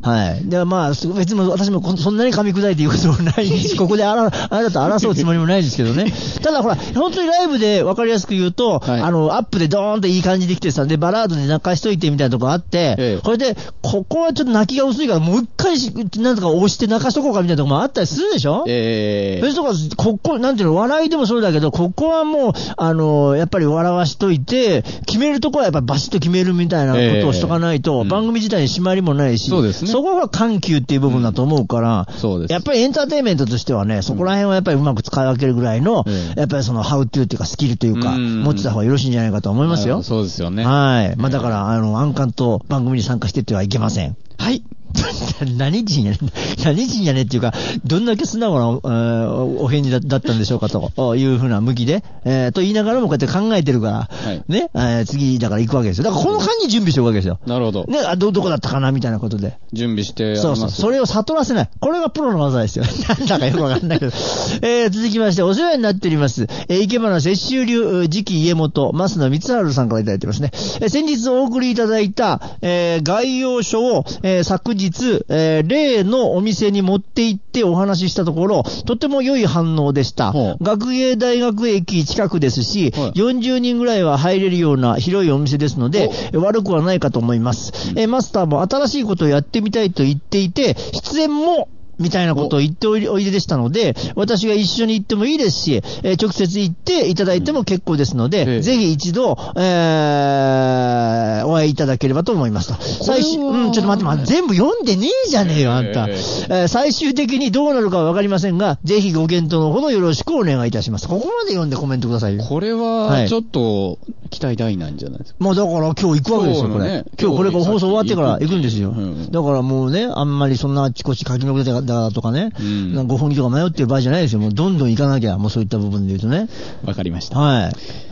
Speaker 2: はい。で、まあ、別に私もそんなに噛み砕いて言うこともないし、ここであら、あれだと争うつもりもないですけどね。ただほら、本当にライブで分かりやすく言うと、はい、あの、アップでドーンといい感じで来てさ、で、バラードで泣かしといてみたいなとこあって、ええ、これで、ここはちょっと泣きが薄いから、もう一回し、なんとか押して泣かしとこうかみたいなとこもあったりするでしょ。ええー。そういうとこ、ここ、なんていうの、笑いでもそうだけど、ここはもう、あの、やっぱり笑わしといて、決めるとこはやっぱりバシッと決めるみたいなことをしとかないと、えーうん、番組自体に締まりもないし、そうですね。そこは緩急っていう部分だと思うから、うん、そうです。やっぱりエンターテインメントとしてはね、そこら辺はやっぱりうまく使い分けるぐらいの、うん、やっぱりその、ハウトゥーっていうか、スキルというか、うん、持ってた方がよろしいんじゃないかと思いますよ。
Speaker 3: そうですよね。
Speaker 2: はい。まあだから、あの、アンカンと番組に参加してってはいけません。はい。何人やねん、何人やねんっていうか、どんだけ素直な、えー、お返事 だ, だったんでしょうかというふうな向きで、えー、と言いながらもこうやって考えてるから、はい、ね、えー、次だから行くわけですよ。だからこの間に準備してるわけですよ。
Speaker 3: なるほど。
Speaker 2: ね、あ、ど、どこだったかなみたいなことで。
Speaker 3: 準備してやります。
Speaker 2: そうそう。それを悟らせない。これがプロの技ですよ。なんだかよくわかんないけど。えー、続きまして、お世話になっております。えー、池花雪舟流次期家元、増野光晴さんからいただいてますね。えー、先日お送りいただいた、えー、概要書を、えー、昨日、えー例のお店に持って行ってお話ししたところ、とても良い反応でした。学芸大学駅近くですし、よんじゅうにんぐらいは入れるような広いお店ですので、悪くはないかと思います。えマスターも新しいことをやってみたいと言っていて、出演もみたいなことを言っておいででしたので、私が一緒に行ってもいいですし、えー、直接行っていただいても結構ですので、うんええ、ぜひ一度、えー、お会いいただければと思いますと。最終、うん、ちょっと待って、ま、全部読んでねえじゃねえよ、あんた。えーえー、最終的にどうなるかはわかりませんが、ぜひご検討のほどよろしくお願いいたします。ここまで読んでコメントくださいよ。
Speaker 3: これは、ちょっと、期待大なんじゃないですか。
Speaker 2: まあだから今日行くわけですよ、これ。ね、今日これが放送終わってから行くんですよ。うん、だからもうね、あんまりそんなあちこち書き残れだとかね、うん、ご本気とか迷ってる場合じゃないですよ。もうどんどん行かなきゃ、もうそういった部分で言うとね。
Speaker 3: わかりました。
Speaker 2: はい。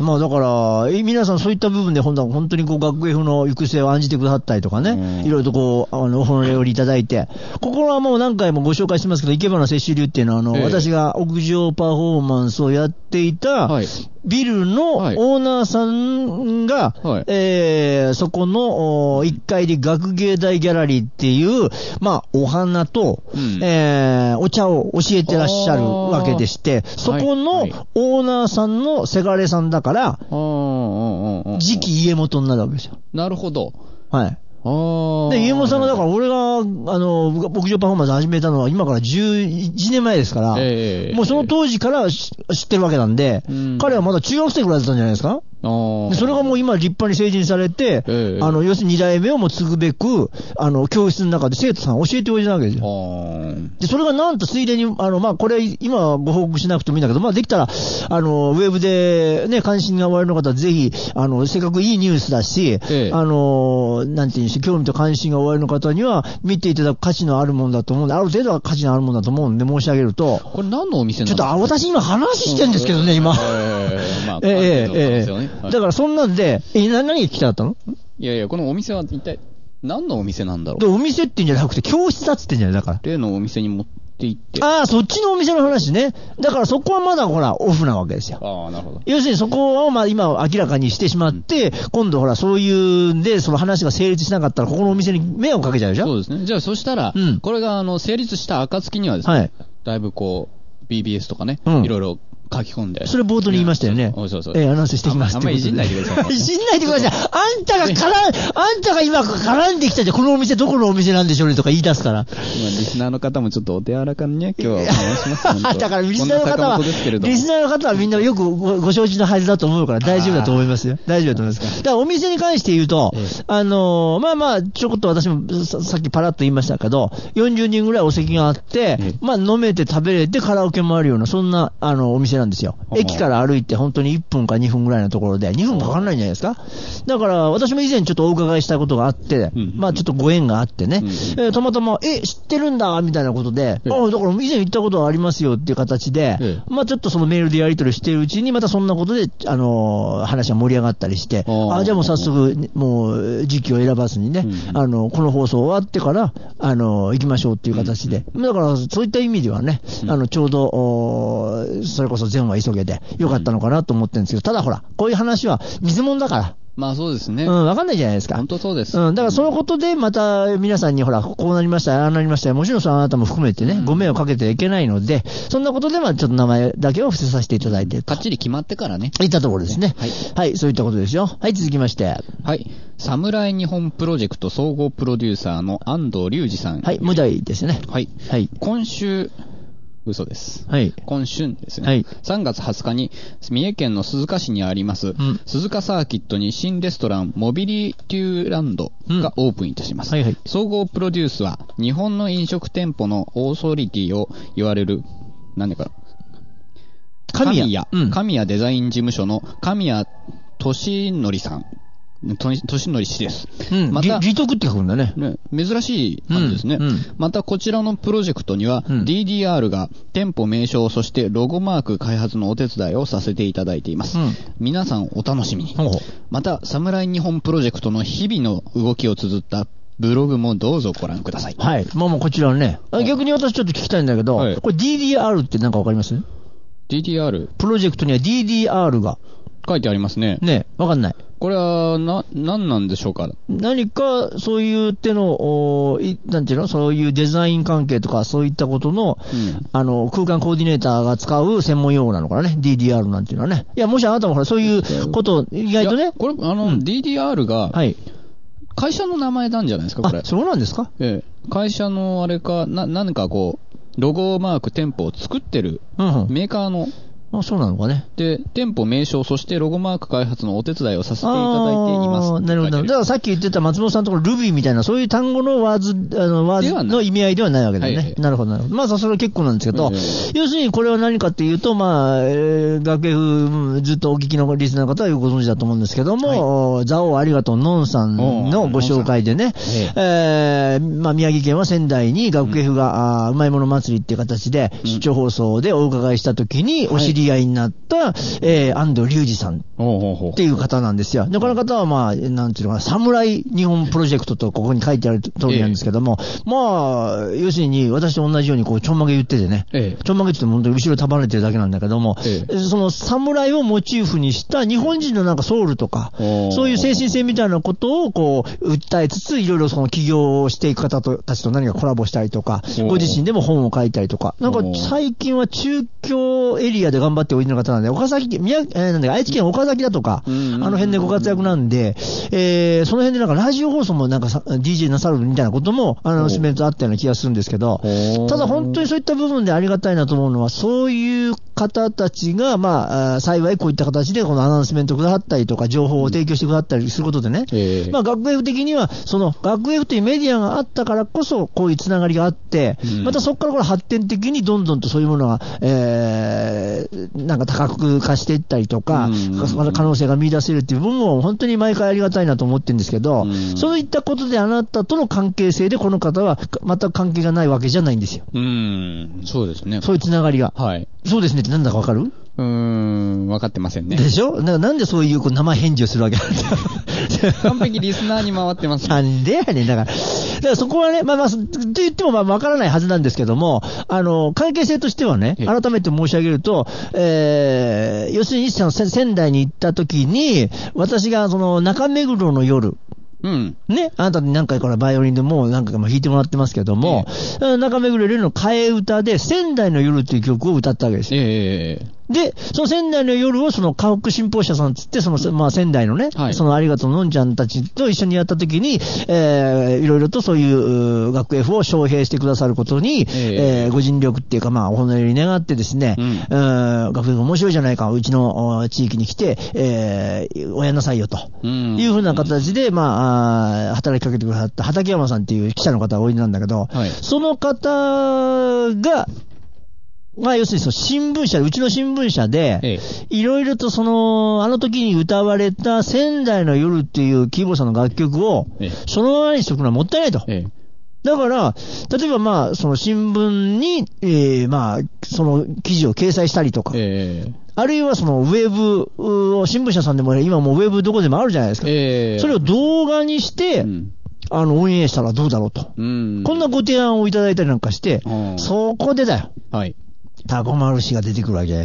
Speaker 2: まあだから、え皆さんそういった部分で本当本当にこう学芸風の行く末を案じてくださったりとかね、いろいろとこう、あの、お褒めをいただいて、ここはもう何回もご紹介してますけど、池花雪舟流っていうのは、あの、えー、私が屋上パフォーマンスをやっていた、はい、ビルのオーナーさんが、はい、えー、そこのいっかいで学芸大ギャラリーっていう、まあ、お花と、うん、えー、お茶を教えてらっしゃるわけでして、そこのオーナーさんのせがれさんだから、次期家元になるわけですよ。
Speaker 3: なるほど。
Speaker 2: はい。で、家元さんが、だから俺が、あの、牧場パフォーマンス始めたのは今からじゅういちねんまえですから、えー、もうその当時から知ってるわけなんで、うん、彼はまだ中学生ぐらいだったんじゃないですか。でそれがもう今立派に成人されて、えー、あの、要するに二代目をも継ぐべく、あの、教室の中で生徒さん教えておいてなわけですよ。で、それがなんとついでに、あの、まあ、これ今はご報告しなくてもいいんだけど、まあ、できたら、あの、ウェブでね、関心がおありの方はぜひ、あの、せっかくいいニュースだし、えー、あの、なんていうんでしょう、興味と関心がおありの方には、見ていただく価値のあるものだと思うんで、ある程度は価値のあるものだと思うんで申し上げると、
Speaker 3: これ何のお店なんですか？
Speaker 2: ちょっと、あ、私今話してるんですけどね、今。えー、まあ、ええ、ええ。だからそんなんで、え、何が聞きたかったの？
Speaker 3: いやいや、このお店は一体何のお店なんだろう。
Speaker 2: で、お店って言うんじゃなくて教室だっつってんじゃないだから。
Speaker 3: 例のお店に持って行って。
Speaker 2: ああ、そっちのお店の話ね。だからそこはまだほら、オフなわけですよ。
Speaker 3: ああ、なるほど。
Speaker 2: 要するにそこをまあ今明らかにしてしまって、うん、今度ほら、そういうんで、その話が成立しなかったら、ここのお店に迷惑かけちゃうでしょ？
Speaker 3: そうですね。じゃあそしたら、うん、これがあの、成立した暁にはですね、はい、だいぶこう、ビービーエス とかね、うん、いろいろ、書き込んで。
Speaker 2: それ冒頭に言いましたよね。
Speaker 3: そうそうそう。
Speaker 2: ええ、アナウンスしてきます。
Speaker 3: あんまりいじんないでください。
Speaker 2: いじんないでください。あんたが絡ん、あんたが今絡んできたじゃん。このお店どこのお店なんでしょうねとか言い出すから。
Speaker 3: 今、リスナーの方もちょっとお手柔らかにね、今日はお願いします。
Speaker 2: だからリスナーの方は、リスナーの方はみんなよくご、ご承知のはずだと思うから大丈夫だと思いますよ。大丈夫だと思います。だからお店に関して言うと、ええ、あのー、まあまあ、ちょこっと私もさ, さっきパラッと言いましたけど、よんじゅうにんぐらいお席があって、ええ、まあ飲めて食べれてカラオケもあるような、そんな、あの、お店なんですよ。駅から歩いて本当にいっぷんかにふんぐらいのところで、にふんかかんないんじゃないですか。だから私も以前ちょっとお伺いしたことがあって、うん、まあちょっとご縁があってね、うん、えー、たまたま、え、知ってるんだみたいなことで、うん、ああ、だから以前言ったことはありますよっていう形で、うん、まあちょっとそのメールでやり取りしているうちに、またそんなことで、あのー、話が盛り上がったりして、ああ、じゃあもう早速、もう時期を選ばずにね、うん、あの、この放送終わってから、あのー、行きましょうっていう形で、うん、だからそういった意味ではね、うん、あの、ちょうど、それこそ善は急げで、よかったのかなと思ってるんですけど、ただほら、こういう話は水物だから。
Speaker 3: まあそうですね。
Speaker 2: うん、わかんないじゃないですか。
Speaker 3: 本当そうです。
Speaker 2: うん、だからそのことでまた皆さんにほら、こうなりました、ああなりました、もちろんそのあなたも含めてね、うん、ご迷惑かけてはいけないので、そんなことでまあちょっと名前だけを伏せさせていただいて。
Speaker 3: かっちり決まってからね。
Speaker 2: いったところですね。
Speaker 3: はい。
Speaker 2: はい、そういったことですよ。はい、続きまして。
Speaker 3: はい。侍日本プロジェクト総合プロデューサーの安藤隆二さん。
Speaker 2: はい、無題ですね。
Speaker 3: はい。はい。今週、嘘です。
Speaker 2: はい。
Speaker 3: 今春ですね。
Speaker 2: はい。
Speaker 3: さんがつはつかに、三重県の鈴鹿市にあります、うん、鈴鹿サーキットに新レストラン、モビリテューランドがオープンいたします。うん、はいはい。総合プロデュースは、日本の飲食店舗のオーソリティを言われる、何でか、神谷、うん、神谷デザイン事務所の神谷俊則さん。としのり氏です。
Speaker 2: うん。また、利得って書くんだね。
Speaker 3: ね。珍しい感じですね。うんうん、また、こちらのプロジェクトには、うん、ディーディーアール が店舗名称、そしてロゴマーク開発のお手伝いをさせていただいています。うん、皆さんお楽しみに。ほうほう。また、侍日本プロジェクトの日々の動きを綴ったブログもどうぞご覧ください。
Speaker 2: はい。まあまあ、こちらね。逆に私ちょっと聞きたいんだけど、はい、これ ディーディーアール って何かわかります？
Speaker 3: ディーディーアール？
Speaker 2: プロジェクトには ディーディーアール が。
Speaker 3: 書いてありますね。
Speaker 2: ね、わかんない。
Speaker 3: これは、な、何なんでしょうか？
Speaker 2: 何か、そういう手の、おいなんていうの？そういうデザイン関係とか、そういったことの、うん、あの、空間コーディネーターが使う専門用語なのかなね。ディーディーアール なんていうのはね。いや、もしあなたもほら、そういうこと、意外とね。
Speaker 3: これ、あの、うん、ディーディーアール が、はい。会社の名前なんじゃないですか、これ。
Speaker 2: あ、そうなんですか？
Speaker 3: ええ。会社のあれか、な、何かこう、ロゴマーク店舗を作ってる、うんうん、メーカーの、
Speaker 2: あ、そうなのかね。
Speaker 3: で、店舗名称、そしてロゴマーク開発のお手伝いをさせていただいています。
Speaker 2: なるほど。だからさっき言ってた松本さんのところ、ルビーみたいな、そういう単語のワーズ、あの、ワーズの意味合いではないわけだよね。はいはい、なるほど、なるほど。まあ、それは結構なんですけど、はいはい、要するにこれは何かっていうと、まあ、えー、学園ずっとお聞きのリスナーの方はよくご存知だと思うんですけども、はい、ザオありがとうのんさんのご紹介でね、えー、まあ、宮城県は仙台に学園が、うん、あうまいもの祭りっていう形で、出張放送でお伺いしたときに、お知り合いになった、えー、安藤隆二さんっていう方なんですよ。で、この方はまあ、なんていうのかな、侍日本プロジェクトとここに書いてある通りなんですけども、えー、まあ、要するに私と同じようにこう、ちょんまげ言っててね、えー、ちょんまげって言って本当に後ろ束ねてるだけなんだけども、えー、その侍をモチーフにした日本人のなんかソウルとか、そういう精神性みたいなことをこう、訴えつつ、いろいろその起業をしていく方たちと何かコラボしたりとか、ご自身でも本を書いたりとか、なんか最近は中京エリアで頑張っておいでの方なんで、岡崎、宮、えー、なんだか、愛知県岡崎だとか、あの辺でご活躍なんで、えー、その辺でなんかラジオ放送もなんか ディージェー なさるみたいなことも、あの、スメントあったような気がするんですけど、ただ本当にそういった部分でありがたいなと思うのは、そういう方たちが、まあ、幸いこういった形でこのアナウンスメントくださったりとか、情報を提供してくださったりすることでね、えー、まあ、学 F 的には、その、学 F というメディアがあったからこそ、こういうつながりがあって、うん、またそこからこれ発展的にどんどんとそういうものが、えー、なんか多角化していったりとか、うん、また可能性が見出せるっていう部分も本当に毎回ありがたいなと思ってるんですけど、うん、そういったことであなたとの関係性でこの方はまた関係がないわけじゃないんですよ。
Speaker 3: うん、そうですね。
Speaker 2: そういうつながりが。
Speaker 3: はい。
Speaker 2: そうですねってなんだかわかる？
Speaker 3: うーん、分かってませんね。
Speaker 2: でしょ？な, なんでそういうこう生返事をするわけなん
Speaker 3: だ完璧リスナーに回ってます。
Speaker 2: なんでやねん。だから、だからそこはね、まあまあ、と言ってもまあ分からないはずなんですけども、あの、関係性としてはね、改めて申し上げると、えー、要するにその仙台に行った時に、私がその中目黒の夜、うん。ね。あなたに何回からバイオリンでもう何回かも弾いてもらってますけども、えー、中目黒よりの替え歌で仙台の夜っていう曲を歌ったわけですよ。えーで、その仙台の夜をその河北新報社さんつって、その、まあ仙台のね、はい、そのありがとうのんちゃんたちと一緒にやった時に、えー、いろいろとそういう学 F を招聘してくださることに、えーえー、ご尽力っていうかまあお骨に願ってですね、うん、えー、学 F 面白いじゃないか、うちの地域に来て、えー、おやんなさいよと、うん、いうふうな形で、まあ、働きかけてくださった畠山さんっていう記者の方がおいでなんだけど、はい、その方が、まあ、要するにその新聞社、うちの新聞社で、いろいろとその、あの時に歌われた仙台の夜っていうキーボーさんの楽曲を、そのままにしておくのはもったいないと。だから、例えばまあ、その新聞に、えー、まあ、その記事を掲載したりとか、あるいはそのウェブを、新聞社さんでも今もうウェブどこでもあるじゃないですか。それを動画にして、うんあの、オンエアしたらどうだろうと。うん、こんなご提案をいただいたりなんかして、そこでだよ。はい。タコ丸氏が出てくるわけじゃないですか。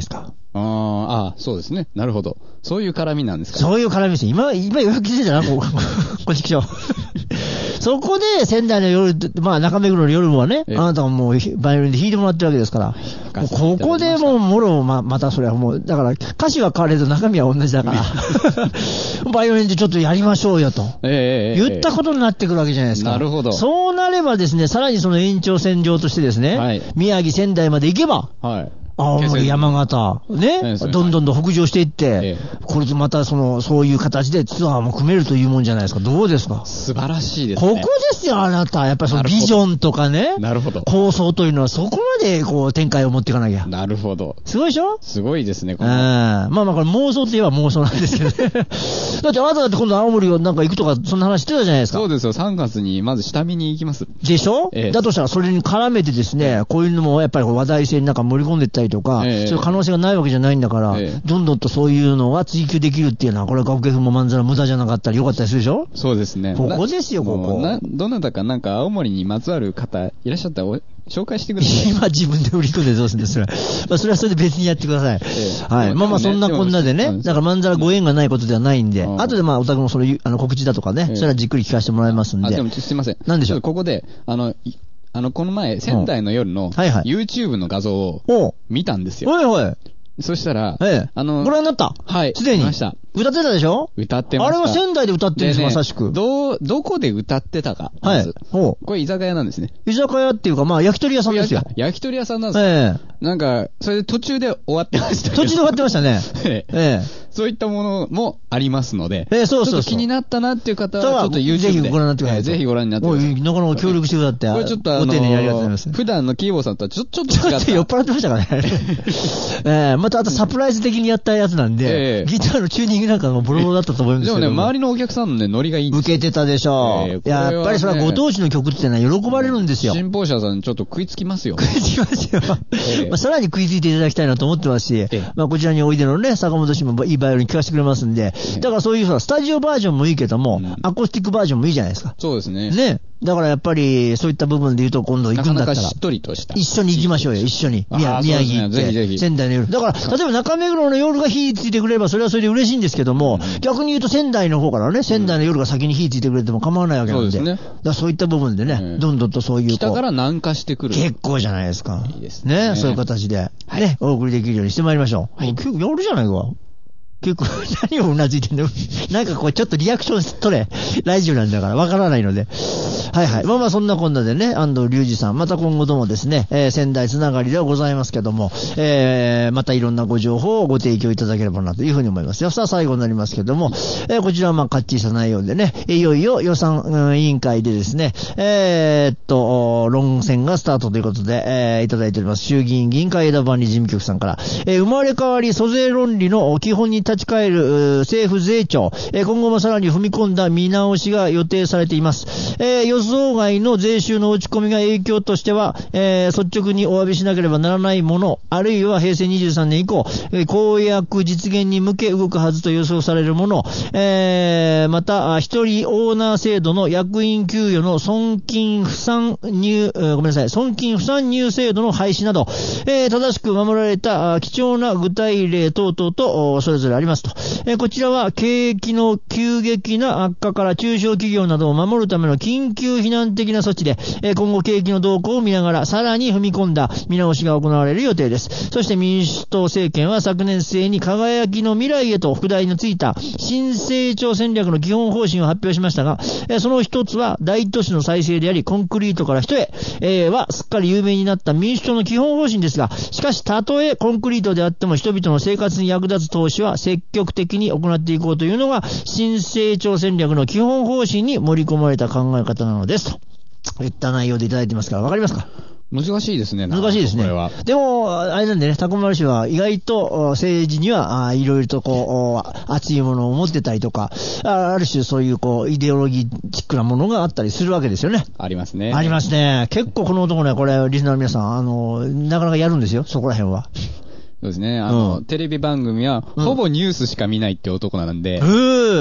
Speaker 3: ああ、そうですね。なるほど。そういう絡みなんですかね。
Speaker 2: そういう絡みですよ。今、今予約してたな、ここっち来ちゃう。そこで仙台の夜、まあ中目黒の夜はね、あなたがもうバイオリンで弾いてもらってるわけですから、ここでもうもろ、ま、またそれはもう、だから歌詞は変われど中身は同じだから、バイオリンでちょっとやりましょうよと、えー、言ったことになってくるわけじゃないですか。
Speaker 3: なるほど。
Speaker 2: そうなればですね、さらにその延長線上としてですね、はい、宮城仙台まで行けば、はい、青森、山形、ね、どんどんどん北上していって、ええ、これでまたその、そういう形でツアーも組めるというもんじゃないですか。どうですか？
Speaker 3: 素晴らしいですね。
Speaker 2: ここですよ、あなた。やっぱりそのビジョンとかね、
Speaker 3: なるほど。
Speaker 2: 構想というのはそこまでこう展開を持っていかなきゃ。
Speaker 3: なるほど。
Speaker 2: すごいでしょ？
Speaker 3: すごいですね、こ
Speaker 2: れ。まあまあこれ妄想といえば妄想なんですけどね。だってあなただって今度青森をなんか行くとか、そんな話してたじゃないですか。
Speaker 3: そうですよ、さんがつにまず下見に行きます。
Speaker 2: でしょ？ええ、だとしたらそれに絡めてですね、こういうのもやっぱり話題性になんか盛り込んでいったりとか、ええ、そういう可能性がないわけじゃないんだから、ええ、どんどんとそういうのが追求できるっていうのは、これは学芸もまんざら無駄じゃなかったり良かったりするでしょ？
Speaker 3: そうですね。
Speaker 2: ここですよ、ここ。
Speaker 3: な、どなたかなんか青森にまつわる方いらっしゃったら紹介してください。
Speaker 2: 今自分で売り込んでどうするんですか？まあそれはそれで別にやってください。ええ、はい。まあまあそんなこんなでね、だからまんざらご縁がないことではないんで、後でまあお宅もそれ、あの告知だとかね、それはじっくり聞かせてもらいますんで。あ、
Speaker 3: でもすいません。
Speaker 2: なんでしょう？
Speaker 3: ここで、あの、あの、この前、仙台の夜の YouTube の画像を見たんですよ。
Speaker 2: はいはい。
Speaker 3: そしたら、
Speaker 2: ええ、あの、ご覧になった？
Speaker 3: はい。
Speaker 2: すでに。
Speaker 3: 見ました。
Speaker 2: 歌ってたでしょ？
Speaker 3: 歌ってました。
Speaker 2: あれは仙台で歌ってるんです、まさしく。
Speaker 3: ど、どこで歌ってたか。はい。ほう。これ居酒屋なんですね。
Speaker 2: 居酒屋っていうか、まあ、焼き鳥屋さんですよ。
Speaker 3: 焼き鳥屋さんなんですよ。ええ。なんか、それで途中で終わってました。
Speaker 2: 途中で終わってましたね。
Speaker 3: ええ。そういったものもありますので。
Speaker 2: ええ、そうそうそう。
Speaker 3: ちょっと気になったなっていう方は、ちょっと YouTube で。
Speaker 2: ぜひご覧になってください。
Speaker 3: ぜひご覧になってください。
Speaker 2: なかなか協力してくださって。
Speaker 3: これちょっとあの、
Speaker 2: ご丁寧にありがとうございます。
Speaker 3: 普段のキーボーさんとはちょ、ちょっと違った。
Speaker 2: ちょっと酔っ払ってましたからね。ええ、またあとサプライズ的にやったやつなんで、ギターのチューニングなんかもボロボロだったと思うんですけど。
Speaker 3: でもね、周りのお客さんのね、ノリがいいんです
Speaker 2: よ。受けてたでしょう。えー、やっぱりそれはご当地の曲ってのは喜ばれるんですよ。
Speaker 3: 新報社さんちょっと食いつきますよ。
Speaker 2: 食いつきますよ。えー、まあさらに食いついていただきたいなと思ってますし、えー、まあこちらにおいでのね、坂本氏もいいバイオリン聴かせてくれますんで、だからそういうさ、スタジオバージョンもいいけども、うん、アコースティックバージョンもいいじゃないですか。
Speaker 3: そうですね。
Speaker 2: ね。だからやっぱり、そういった部分で言うと今度行くんだったら。
Speaker 3: なかなかしっとりとした。
Speaker 2: 一緒に行きましょうよ、一緒に。宮城行って。ぜひぜひ。仙台の夜。だから、例えば中目黒の夜が火ついてくれれば、それはそれで嬉しいんですけども、うん、逆に言うと仙台の方からね、仙台の夜が先に火ついてくれても構わないわけなんで。そうですね。だからそういった部分でね、うん、どんどんとそういう。
Speaker 3: 北から南下してくる。
Speaker 2: 結構じゃないですか。いいですね。ね、そういう形で、はい、ね、お送りできるようにしてまいりましょう。はい。結構やるじゃないか。結構、何をうなずいてんの？なんかこう、ちょっとリアクション取れ。ラジオなんだから、わからないので。はいはい。まあまあ、そんなこんなでね、安藤隆二さん、また今後ともですね、えー、仙台つながりではございますけども、えー、またいろんなご情報をご提供いただければなというふうに思いますよ。さあ、最後になりますけども、えー、こちらはまあ、かっちりした内容でね、いよいよ予算、うん、委員会でですね、えー、っと、論戦がスタートということで、えー、いただいております。衆議院議員会枝番理事務局さんから、えー、生まれ変わり租税論理の基本に立ち返る政府税調、えー、今後もさらに踏み込んだ見直しが予定されています。えー、予想外の税収の落ち込みが影響としては、えー、率直にお詫びしなければならないもの、あるいは平成にじゅうさんねん以降、えー、公約実現に向け動くはずと予想されるもの、えー、また、一人オーナー制度の役員給与の損金不算入、ごめんなさい、損金不算入制度の廃止など、えー、正しく守られた貴重な具体例等々と、それぞれありますと。えー、こちらは景気の急激な悪化から中小企業などを守るための緊急避難的な措置で、えー、今後景気の動向を見ながらさらに踏み込んだ見直しが行われる予定です。そして民主党政権は昨年末に輝きの未来へと副題のついた新成長戦略の基本方針を発表しましたが、えー、その一つは大都市の再生でありコンクリートから人へ、えー、はすっかり有名になった民主党の基本方針ですが、しかしたとえコンクリートであっても人々の生活に役立つ投資は積極的に行っていこうというのが新成長戦略の基本方針に盛り込まれた考え方なのですといった内容でいただいてますから、わかりますか？
Speaker 3: 難しいですね。
Speaker 2: 難しいですね。これは。でも、あれなんでね、タコ丸氏は意外と政治にはいろいろとこう、熱いものを持ってたりとか、ある種そういうこう、イデオロギーチックなものがあったりするわけですよね。
Speaker 3: ありますね。
Speaker 2: ありますね。結構この男ね、これ、リスナーの皆さん、あの、なかなかやるんですよ、そこら辺は。
Speaker 3: そうですね。あの、うん、テレビ番組は、ほぼニュースしか見ないって男なんで、
Speaker 2: うん、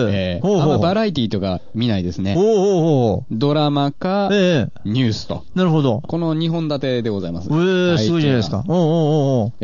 Speaker 3: えー、ほうほうあんまバラエティとか見ないですね。
Speaker 2: ほうほうほう
Speaker 3: ドラマか、えー、ニュースと。
Speaker 2: なるほど。
Speaker 3: このにほん立てでございます。
Speaker 2: えー、すごいじゃないですか。おうおうおう
Speaker 3: えー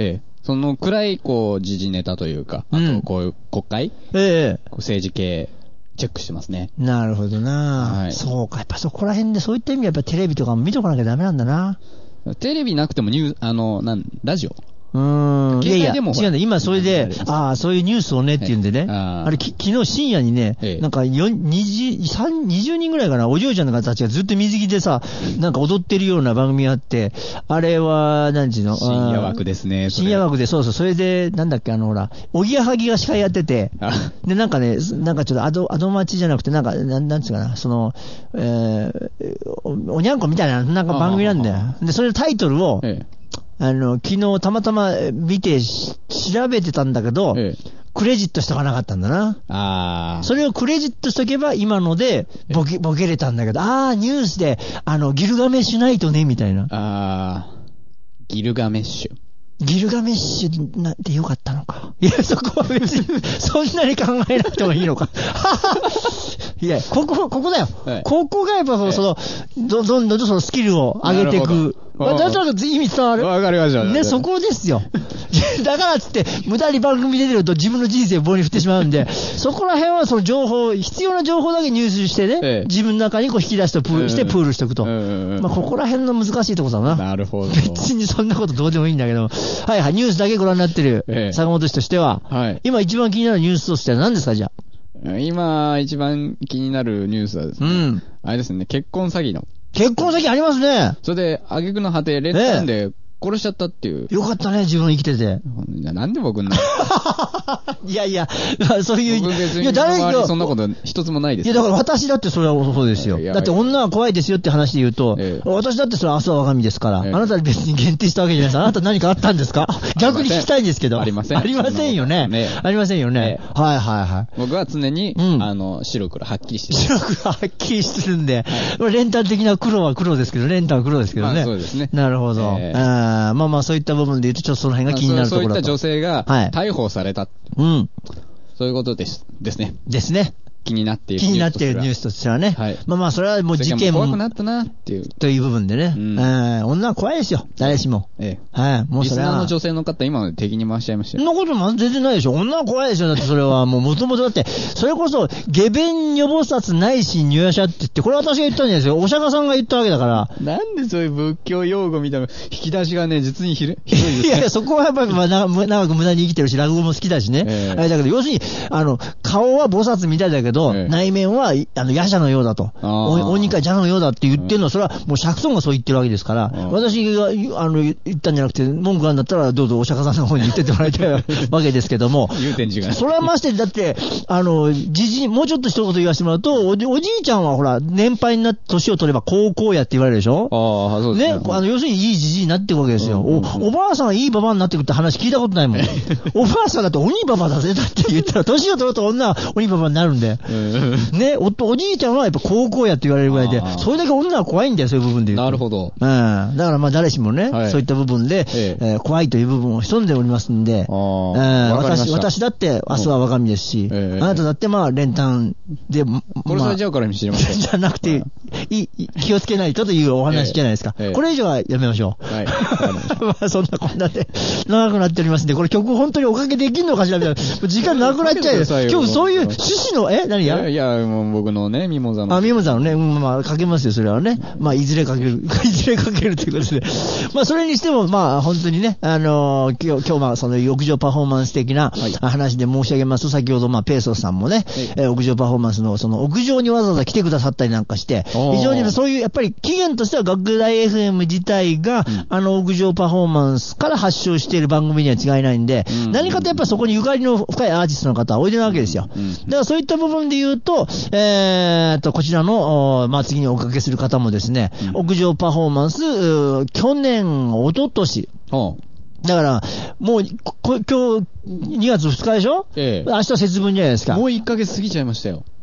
Speaker 3: そのくらい、こう、時事ネタというか、あと、こういう国会、
Speaker 2: ええ、
Speaker 3: 政治系、チェックしてますね。
Speaker 2: なるほどな、はい、そうか、やっぱそこら辺でそういった意味でやっぱテレビとかも見とかなきゃダメなんだな。
Speaker 3: テレビなくてもニュー、あの、なん、ラジオ
Speaker 2: うーん。いやいや、違うんだ。今それで、ああ、そういうニュースをねっていうんでね。あれ、き、昨日深夜にね、なんかよん、にじゅう、さん、にじゅうにんぐらいかな、お嬢ちゃんの方たちがずっと水着でさ、なんか踊ってるような番組があって、あれは、なんちゅうの
Speaker 3: 深夜枠ですね。
Speaker 2: 深夜枠で、そうそう。それで、なんだっけ、あの、ほら、おぎやはぎが司会やってて、で、なんかね、なんかちょっとアド、アド待ちじゃなくて、なんか、なん、なんつうかな、その、えー、お、おにゃんこみたいな、なんか番組なんだよ。で、それのタイトルを、ええあの、昨日たまたま見て調べてたんだけど、ええ、クレジットしとかなかったんだな。
Speaker 3: ああ。
Speaker 2: それをクレジットしとけば今のでボケ、ボケれたんだけど、ああ、ニュースで、あの、ギルガメッシュナイトね、みたいな。あ
Speaker 3: あ。ギルガメッシュ。
Speaker 2: ギルガメッシュなんてよかったのか。いや、そこは別に、そんなに考えなくてもいいのか。いや、ここ、ここだよ。はい、ここがやっぱその、その、ど、どんどんそのスキルを上げていく。だから意味伝わる。
Speaker 3: わかりました。
Speaker 2: ね、そこですよ。だからつって、無駄に番組出てると自分の人生を棒に振ってしまうんで、そこら辺はその情報、必要な情報だけ入手してね、ええ、自分の中にこう引き出してプールしてプールしておくと。うんうん、まあ、ここら辺の難しいところだな。
Speaker 3: なるほど。
Speaker 2: 別にそんなことどうでもいいんだけど。はいはい、ニュースだけご覧になってる坂本氏としては、ええ、はい、今一番気になるニュースとしては何ですか、じゃ
Speaker 3: あ。今一番気になるニュースはですね、うん、あれですね、結婚詐欺の。
Speaker 2: 結婚先ありますね。
Speaker 3: それで、挙句の果て、レンタンで殺しちゃったっていう。
Speaker 2: よかったね、自分生きてて。
Speaker 3: なんで僕な
Speaker 2: いやいや、そういう。
Speaker 3: 僕別に、いや、誰が。そんなこと一つもないです。
Speaker 2: いや、だから私だってそれはそうですよ。だって女は怖いですよって話で言うと、ええ、私だってそれは明日は我が身ですから、ええ、あなたに別に限定したわけじゃないです。あなた何かあったんですか逆に聞きたいんですけど。
Speaker 3: ありません。
Speaker 2: ありませんよね。ねありませんよね。ええ、はいはいはい。
Speaker 3: 僕は常に、うん、あの、白黒はっきりして
Speaker 2: る。白黒はっきりしてるんで、はい、レンタル的な黒は黒ですけど、レンタルは黒ですけどね。まあ、そうですね。なるほど。えー、あまあまあそういった部分で言うと、ちょっとその辺が気になるところだと。
Speaker 3: そういった女性が逮捕された。はい、うん。そういうことです。ですね。
Speaker 2: ですね。
Speaker 3: 気になっている
Speaker 2: 気になっているニュースとしてはね。はい。まあまあ、それはもう事件も。
Speaker 3: 怖くなったなっていう。
Speaker 2: という部分でね。うん。女は怖いですよ。誰しも。ええ。はい。
Speaker 3: もうそれは。リスナーの女性の方、今まで敵に回しちゃいましたよ。
Speaker 2: そんなことも全然ないでしょ。女は怖いですよ。だってそれはもう元々だって、それこそ、下弁女菩薩ないし入社って言って、これ私が言ったんですよ。お釈迦さんが言ったわけだから。
Speaker 3: なんでそういう仏教用語みたいな引き出しがね、実にひどいですね。
Speaker 2: いやいや、そこはやっぱり、まあ、長く無駄に生きてるし、落語も好きだしね。ええ、あれだけど、要するに、あの、顔は菩薩みたいだけど、ええ、内面は、あの、ヤシャのようだと。鬼か蛇のようだって言ってるのは、それはもう釈尊がそう言ってるわけですから、私が、あの、言ったんじゃなくて、文句あるんだったら、どうぞお釈迦さんの方に言ってってもらいたいわけですけども。
Speaker 3: 言うてん違う。
Speaker 2: それはまして、だって、あの、じじ、もうちょっと一言言わせてもらうと、お、おじいちゃんはほら、年配になって年を取れば高校やって言われるでしょ。ああ、そうですね。ね、あの、要するにいいじじいになっていくわけですよ。お、おばあさんはいいババアになってくって話聞いたことないもん。おばあさんだって鬼ババアだぜ、だって言ったら、年を取ると女は鬼ババアになるんで。ね、お、おじいちゃんはやっぱ高校やって言われるぐらいで、それだけ女は怖いんだよ、そういう部分で言うと。
Speaker 3: なるほど。
Speaker 2: うん。だからまあ誰しもね、はい、そういった部分で、えええー、怖いという部分を潜んでおりますんで、あ私、私だって明日は我が身ですし、ええ、あなただってまあ練炭で、まあ、
Speaker 3: 殺されちゃうからに知りません。
Speaker 2: じゃなくて、いい、気をつけないとというお話じゃないですか。ええええ、これ以上はやめましょう。はい。まあそんなこんなで長くなっておりますんで、これ曲本当におかけできんのかしらみたいな。時間なくなっちゃうよ。今日そういう趣旨の、え何や
Speaker 3: いや、いやもう僕のね、ミモザの。
Speaker 2: あ、ミモザのね、うん、まあ、かけますよ、それはね。まあ、いずれかける、いずれかけるということで。まあ、それにしても、まあ、本当にね、あのー、今日、今日、まあ、その、屋上パフォーマンス的な話で申し上げますと、先ほど、まあ、ペーソスさんもね、はい、えー、屋上パフォーマンスの、その、屋上にわざわざ来てくださったりなんかして、非常にそういう、やっぱり、起源としては、学大 エフエム 自体が、うん、あの、屋上パフォーマンスから発祥している番組には違いないんで、うん、何かとやっぱりそこにゆかりの深いアーティストの方はおいでなわけですよ。うん、だからそういった部分で言うと、えーと、こちらの、まあ、次におかけする方もですね、うん、屋上パフォーマンス、去年、一昨年、だから、もう、こ今日、にがつふつかでしょ、ええ、明日節分じゃないですか。
Speaker 3: もういっかげつ過ぎちゃいましたよ。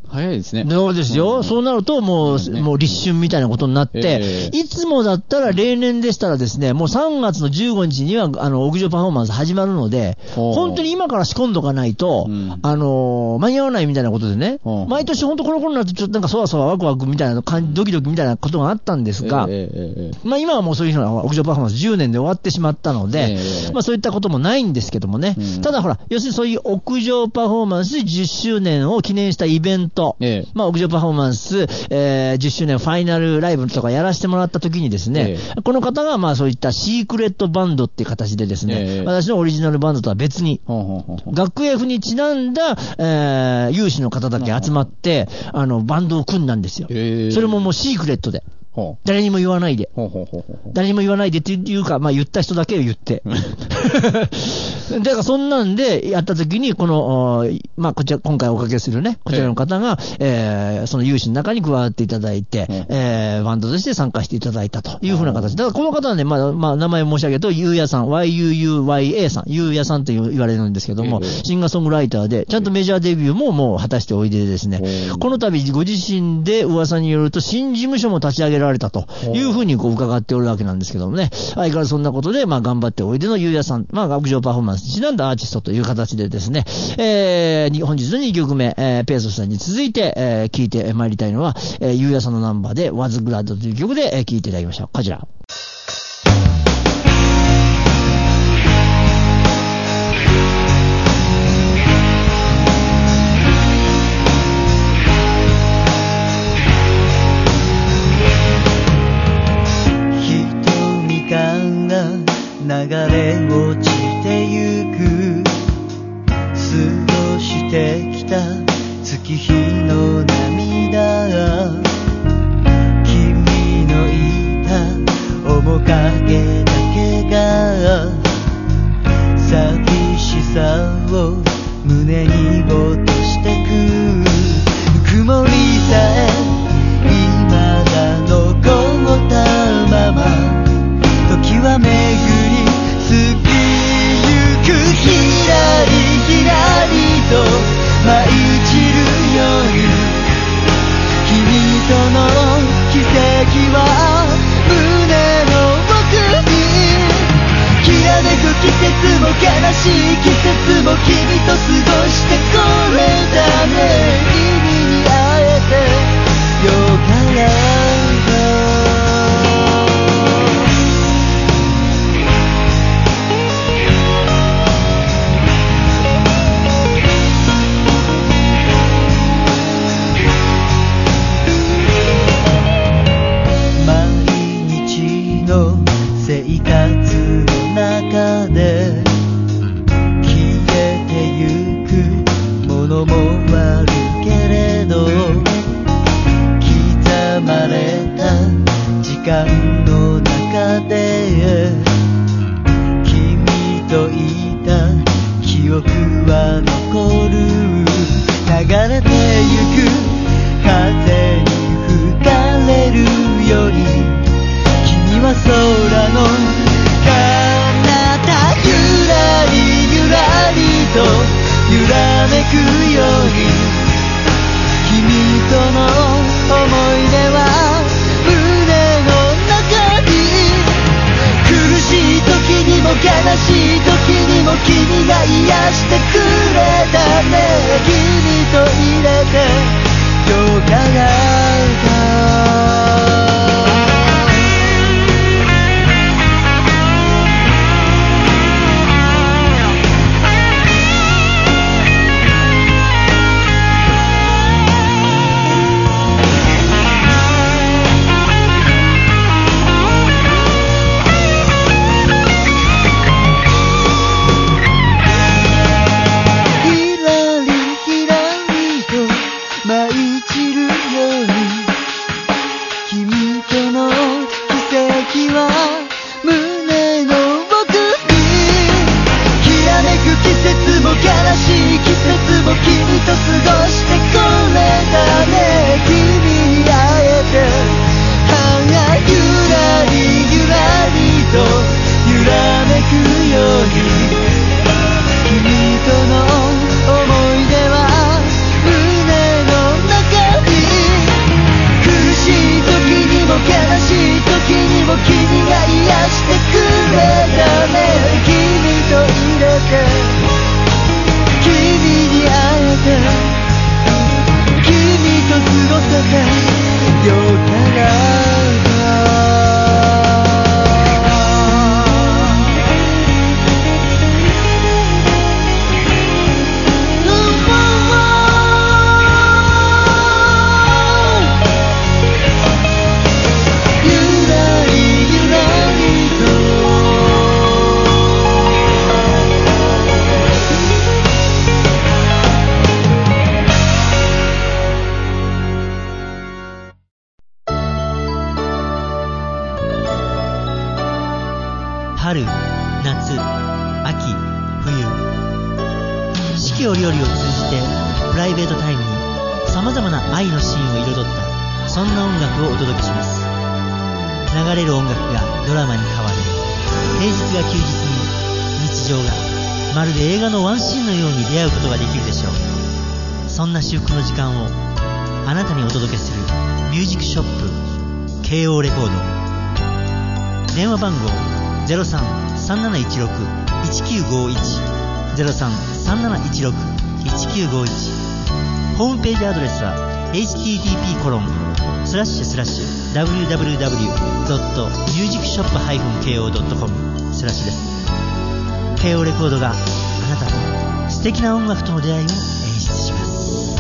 Speaker 3: 早いですね。
Speaker 2: そうですよ。うん、そうなるともう、ね、もう立春みたいなことになって、えー、いつもだったら例年でしたらですね、もうさんがつのじゅうごにちにはあの屋上パフォーマンス始まるので、本当に今から仕込んどかないと、うん、あの間に合わないみたいなことでね、毎年本当この頃になるとちょっとなんかそわそわワクワクみたいなドキドキみたいなことがあったんですが、えーえー、まあ今はもうそういうのは屋上パフォーマンスじゅうねんで終わってしまったので、えー、まあそういったこともないんですけどもね、うん、ただほら要するにそういう屋上パフォーマンスじゅっしゅうねんを記念したイベント、えー、まあ屋上パフォーマンス、えー、じゅっしゅうねんファイナルライブとかやらせてもらった時にですね、えー、この方がまあそういったシークレットバンドっていう形でですね、えー、私のオリジナルバンドとは別に、ほうほうほうほう学園にちなんだ、えー、有志の方だけ集まって、あのバンドを組んだんですよ、えー、それももうシークレットで誰にも言わないで。ほうほうほうほう誰にも言わないでっていうか、まあ言った人だけを言って。だからそんなんでやったときに、この、まあこちら、今回おかけするね、こちらの方が、えー、その有志の中に加わっていただいて、えー、バンドとして参加していただいたというふうな形。だからこの方はね、まあ、まあ名前申し上げると、ゆうやさん、ワイユーユーワイエー さん、ゆうやさんと言われるんですけども、シンガーソングライターで、ちゃんとメジャーデビューももう果たしておいでですね、この度ご自身で噂によると新事務所も立ち上げられたというふうにこう伺っておるわけなんですけどもね、相変わらずそんなことで、まあ頑張っておいでのゆうやさん、まあ学場パフォーマンスにちなんだアーティストという形でですね、えー、本日のにきょくめ、えー、ペーソスさんに続いて、えー、聴いてまいりたいのは、えー、ゆうやさんのナンバーで Was Glad という曲で、えー、聴いていただきましょう。こちら。
Speaker 5: 流れ落ちてゆく過ごしてきた月日の涙君のいた面影だけが寂しさを胸に落としてく曇りさえ未だ残ったまま時は巡り過ぎゆくひらりひらりと舞い散る夜君との奇跡は胸の奥にきらめく季節も悲しい季節も君と過ごしてこれだね君に会えてよかった生活の中で消えてゆくものもあるけれど刻まれた時間の中で君といた記憶は残る流れてゆく風に吹かれるより君は空の彼方ゆらりゆらりと揺らめくように君との思い出は胸の中に苦しい時にも悲しい時にも君が癒してくれたね君といれてよかったひらりしてプライベートタイムに様々な愛のシーンを彩ったそんな音楽をお届けします。流れる音楽がドラマに変わる、平日が休日に日常がまるで映画のワンシーンのように出会うことができるでしょう。そんな至福の時間をあなたにお届けするミュージックショップ ケーオー レコード。電話番号 ゼロさん さんなないちろく いちきゅうごいち ゼロさん さんなないちろく いちきゅうごいち。ホームページアドレスは エイチティーティーピー コロンスラッシュスラッシュ ダブリューダブリューダブリュー ドット ミュージックショップ ケーオー ドット コム スラッシュです。 ケーオー レコードがあなたと素敵な音楽との出会いを演出します。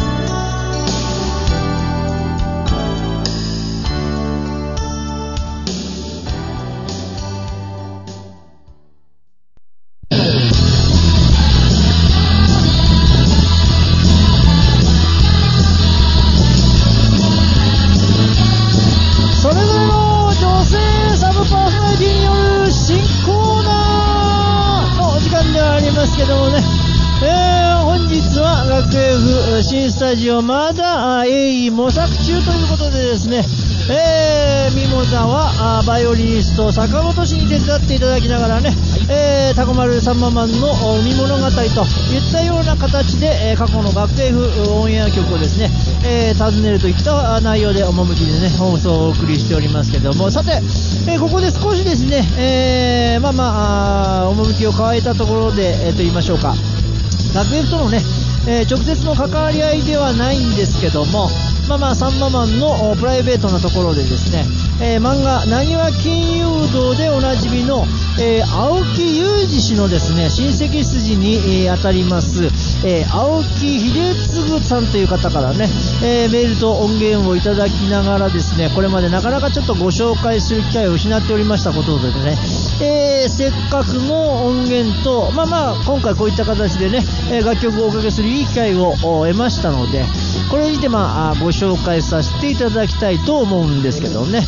Speaker 2: 新スタジオまだ鋭意模索中ということでですね、えー、ミモザはバイオリニスト坂本氏に手伝っていただきながらね、えー、タコ丸サンママンの海物語といったような形で、えー、過去の学生風オンエア曲をですね、えー、訪ねるといった内容で趣でね放送をお送りしておりますけども、さて、えー、ここで少しですね、えー、まあまあ趣を変えたところで、えー、と言いましょうか、学園とのねえー、直接の関わり合いではないんですけども、まあまあサンママンのプライベートなところでですね、えー、漫画なにわ金融道でおなじみの、えー、青木裕二氏のですね親戚筋に、えー、当たります、えー、青木秀次さんという方からね、えー、メールと音源をいただきながらですね、これまでなかなかちょっとご紹介する機会を失っておりましたことでね、えー、せっかくの音源と、まあまあ今回こういった形でね、えー、楽曲をおかけするいい機会を得ましたので、これにてまあご紹介させていただきたいと思うんですけどね、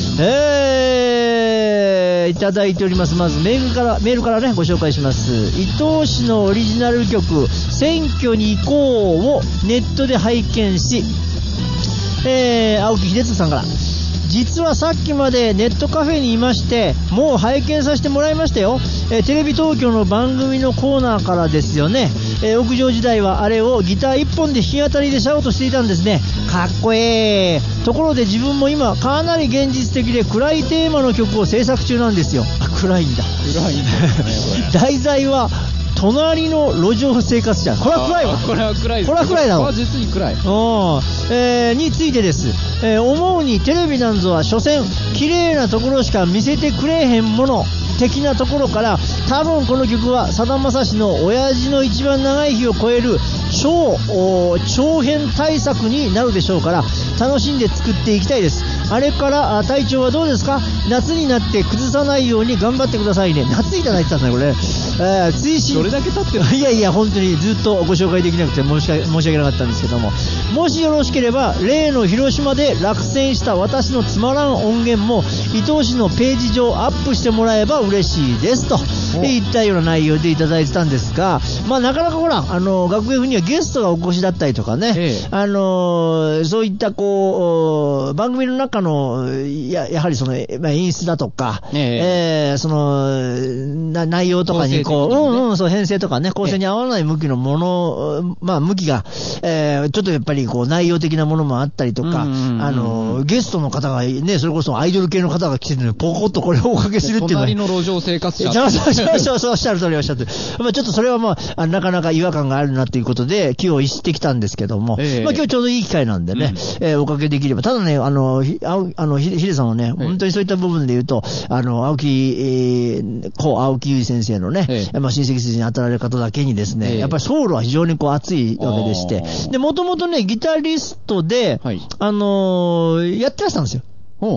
Speaker 2: えー、いただいております。まずメールからメールからねご紹介します。伊藤氏のオリジナル曲選挙に行こうをネットで拝見し、えー、青木秀次さんから、実はさっきまでネットカフェにいましてもう拝見させてもらいましたよ、えー、テレビ東京の番組のコーナーからですよね、えー、屋上時代はあれをギター一本で弾き語りでシャウトしていたんですね。かっこええ。ところで自分も今かなり現実的で暗いテーマの曲を制作中なんですよ。あ、暗いんだ。
Speaker 3: 暗いんですね。
Speaker 2: 題材は隣の路上生活者。これは暗いわ。
Speaker 3: これは暗いです。
Speaker 2: これは暗いだろ。
Speaker 3: これは実に暗い。
Speaker 2: うん、えー、についてです、えー、思うにテレビなんぞは所詮綺麗なところしか見せてくれへんもの的なところから、多分この曲はさだまさしの親父の一番長い日を超える超長編大作になるでしょうから、楽しんで作っていきたいです。あれから体調はどうですか？夏になって崩さないように頑張ってくださいね。夏いただいてたんだねこれ、えー、追伸
Speaker 3: どれだけ経ってる？
Speaker 2: いやいや本当にずっとご紹介できなくて申し訳、申し訳なかったんですけども、もしよろしければ例の広島で落選した私のつまらん音源も伊藤氏のページ上アップしてもらえば嬉しいですといったような内容でいただいてたんですが、まあなかなかほらあの学園にはゲストがお越しだったりとかね、ええ、あのそういったこう番組の中の や, やはりその、まあ、演出だとか、えええー、そのな内容とかにこう、ね、うんうんそう編成とかね構成に合わない向きのもの、まあ向きが、えー、ちょっとやっぱりこう内容的なものもあったりとか、うんうんうん、あのゲストの方がねそれこそアイドル系の方が来てるのにポコッとこれをおかけするっていうのは
Speaker 3: 隣の路上生活者
Speaker 2: そうそうそうそうそうおっしゃる通りおっしゃって、まあちょっとそれはまあなかなか違和感があるなということで気を逸してきたんですけども、えー、まあ今日ちょうどいい機会なんでね、うん、えー、おかけできれば、ただねあのあのヒデさんはね、本当にそういった部分で言うとあの青木、えー、こう青木優先生のね、えー、まあ親戚筋に当たられる方だけにですね、えー、やっぱりソウルは非常にこう熱いわけでして、でもともとねギタリストで、はい、あのー、やってらしたんですよ。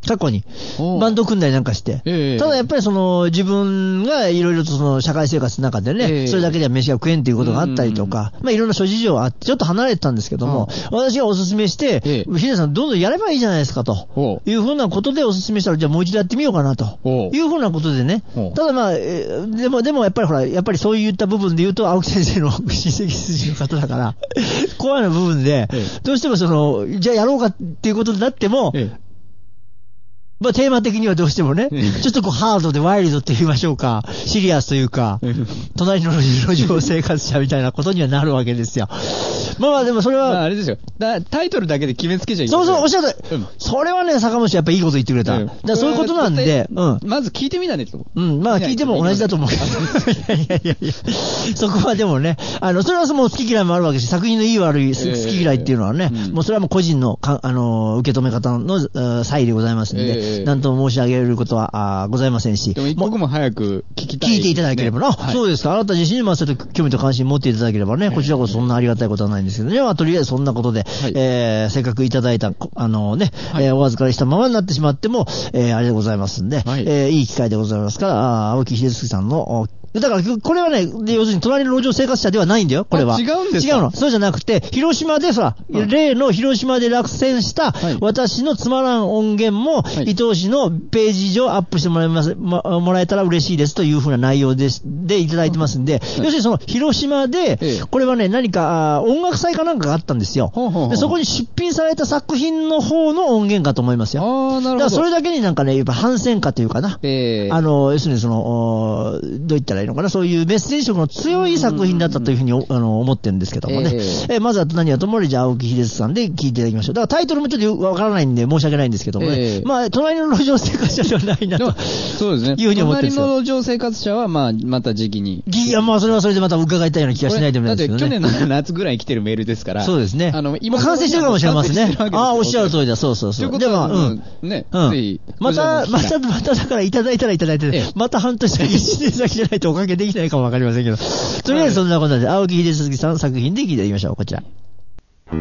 Speaker 2: 過去に。バンド組んだりなんかして。えー、ただやっぱりその、自分がいろいろとその、社会生活の中でね、えー、それだけでは飯が食えんっていうことがあったりとか、まあいろんな諸事情があって、ちょっと離れてたんですけども、私がお勧めして、えー、ヒデさんどんどんやればいいじゃないですかと。いうふうなことでお勧めしたら、じゃあもう一度やってみようかなと。いうふうなことでね。ただまあ、えー、でも、でもやっぱりほら、やっぱりそういった部分で言うと、青木先生の親戚筋の方だから、コアな部分で、どうしてもその、じゃあやろうかっていうことになっても、まあ、テーマ的にはどうしてもね、ちょっとこう、ハードでワイルドって言いましょうか、シリアスというか、隣の路上生活者みたいなことにはなるわけですよ。まあまあ、でもそれは、まあ、
Speaker 3: あれですよ。だタイトルだけで決めつけちゃいけない。
Speaker 2: そうそう、おっしゃる、うん。それはね、坂本氏やっぱいいこと言ってくれた。うん、だからそういうことなんで、うん。
Speaker 3: まず聞いてみたねと。
Speaker 2: うん、まあ聞いても同じだと思うけど。いやいやいやいや、そこはでもね、あの、それはもう好き嫌いもあるわけし、作品のいい悪い、好き嫌いっていうのはね、えーうん、もうそれはもう個人のか、あの、受け止め方の差異でございますんで、えー、なんとも申し上げることはあございませんし。
Speaker 3: でも一刻も早く聞きたい、ね。
Speaker 2: 聞いていただければな。はい、そうですか。あなた自身にもちょっと興味と関心持っていただければね、こちらこそそんなありがたいことはないんですけどね。まあ、とりあえずそんなことで、はい、えー、せっかくいただいた、あのね、はい、えー、お預かりしたままになってしまっても、えー、あれでございますんで、はい、えー、いい機会でございますから、青木秀介さんの、だから、これはね、要するに隣の路上生活者ではないんだよ、これは。
Speaker 3: 違うんですか？
Speaker 2: 違うの。そうじゃなくて、広島でさ、うん、例の広島で落選した、はい、私のつまらん音源も、はい、伊藤氏のページ上アップしてもらえます、も, もらえたら嬉しいですというふうな内容です、でいただいてますんで、うん、要するにその広島で、ええ、これはね、何か音楽祭かなんかがあったんですよ。ほうほうほうでそこに出品された作品の方の音源かと思いますよ。
Speaker 3: ああ、なるほど。
Speaker 2: だからそれだけになんかね、やっぱ反戦歌というかな、えー、あの、要するにその、どう言ったらいいのかな、そういうメッセージ色の強い作品だったというふうに、うんうんうん、あの思ってるんですけどもね。えー、えー、まずは何はともあれじゃあ青木秀さんで聞いていただきましょう。だからタイトルもちょっとわからないんで申し訳ないんですけどもね。えー、まあ、隣の路上生活者ではないなと。
Speaker 3: そうですね。
Speaker 2: いうふうに思ってるんですよ。
Speaker 3: 隣の路上生活者は、まあ、また時期に。
Speaker 2: いや、まあ、それはそれでまた伺いたいような気がしないでもないですけどね。
Speaker 3: だって去年の夏ぐらいに来てるメールですから。
Speaker 2: そうですね。
Speaker 3: あの、
Speaker 2: 今、完成してるかもしれませんね。ああ、おっしゃる通りだ。そうそうそう。でも、うん。
Speaker 3: ね。
Speaker 2: うん。ぜひ。また、また、まただからいただいたらいただいて、ええ、また半年先、一年先じゃないとおかげできないかもわかりませんけど。とりあえずそんなことで、青木秀樹さん作品で聞いていきましょう。こちら。優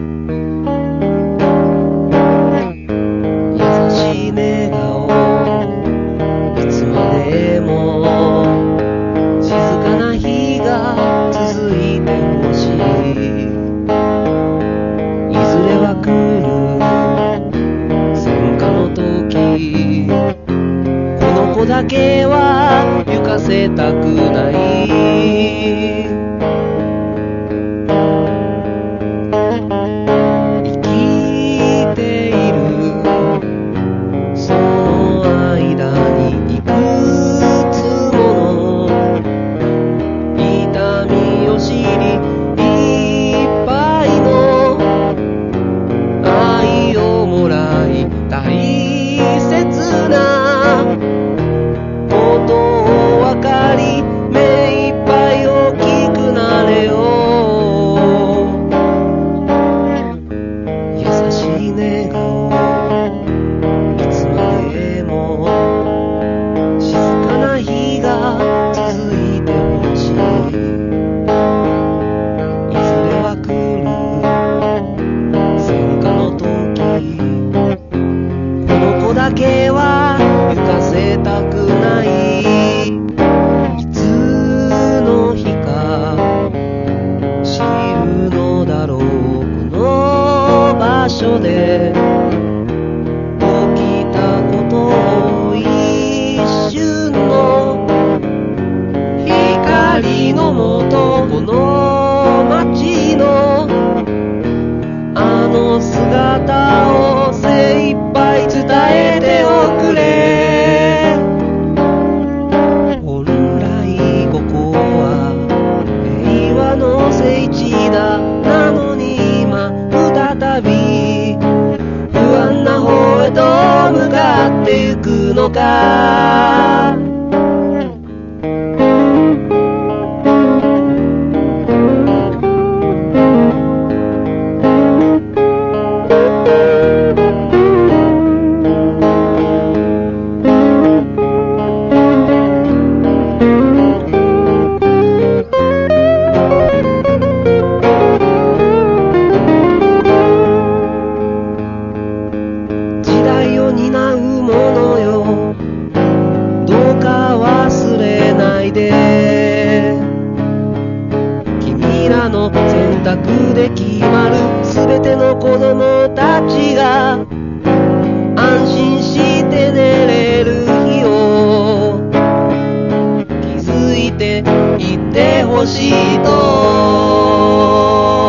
Speaker 2: しい笑顔、いつまでも静かな日が続いてほしい。いずれは来る戦火の時、この子だけは行かせたくない。担う者
Speaker 5: つで決まるすべての子供たちが安心して寝れる日を気づいていってほしいと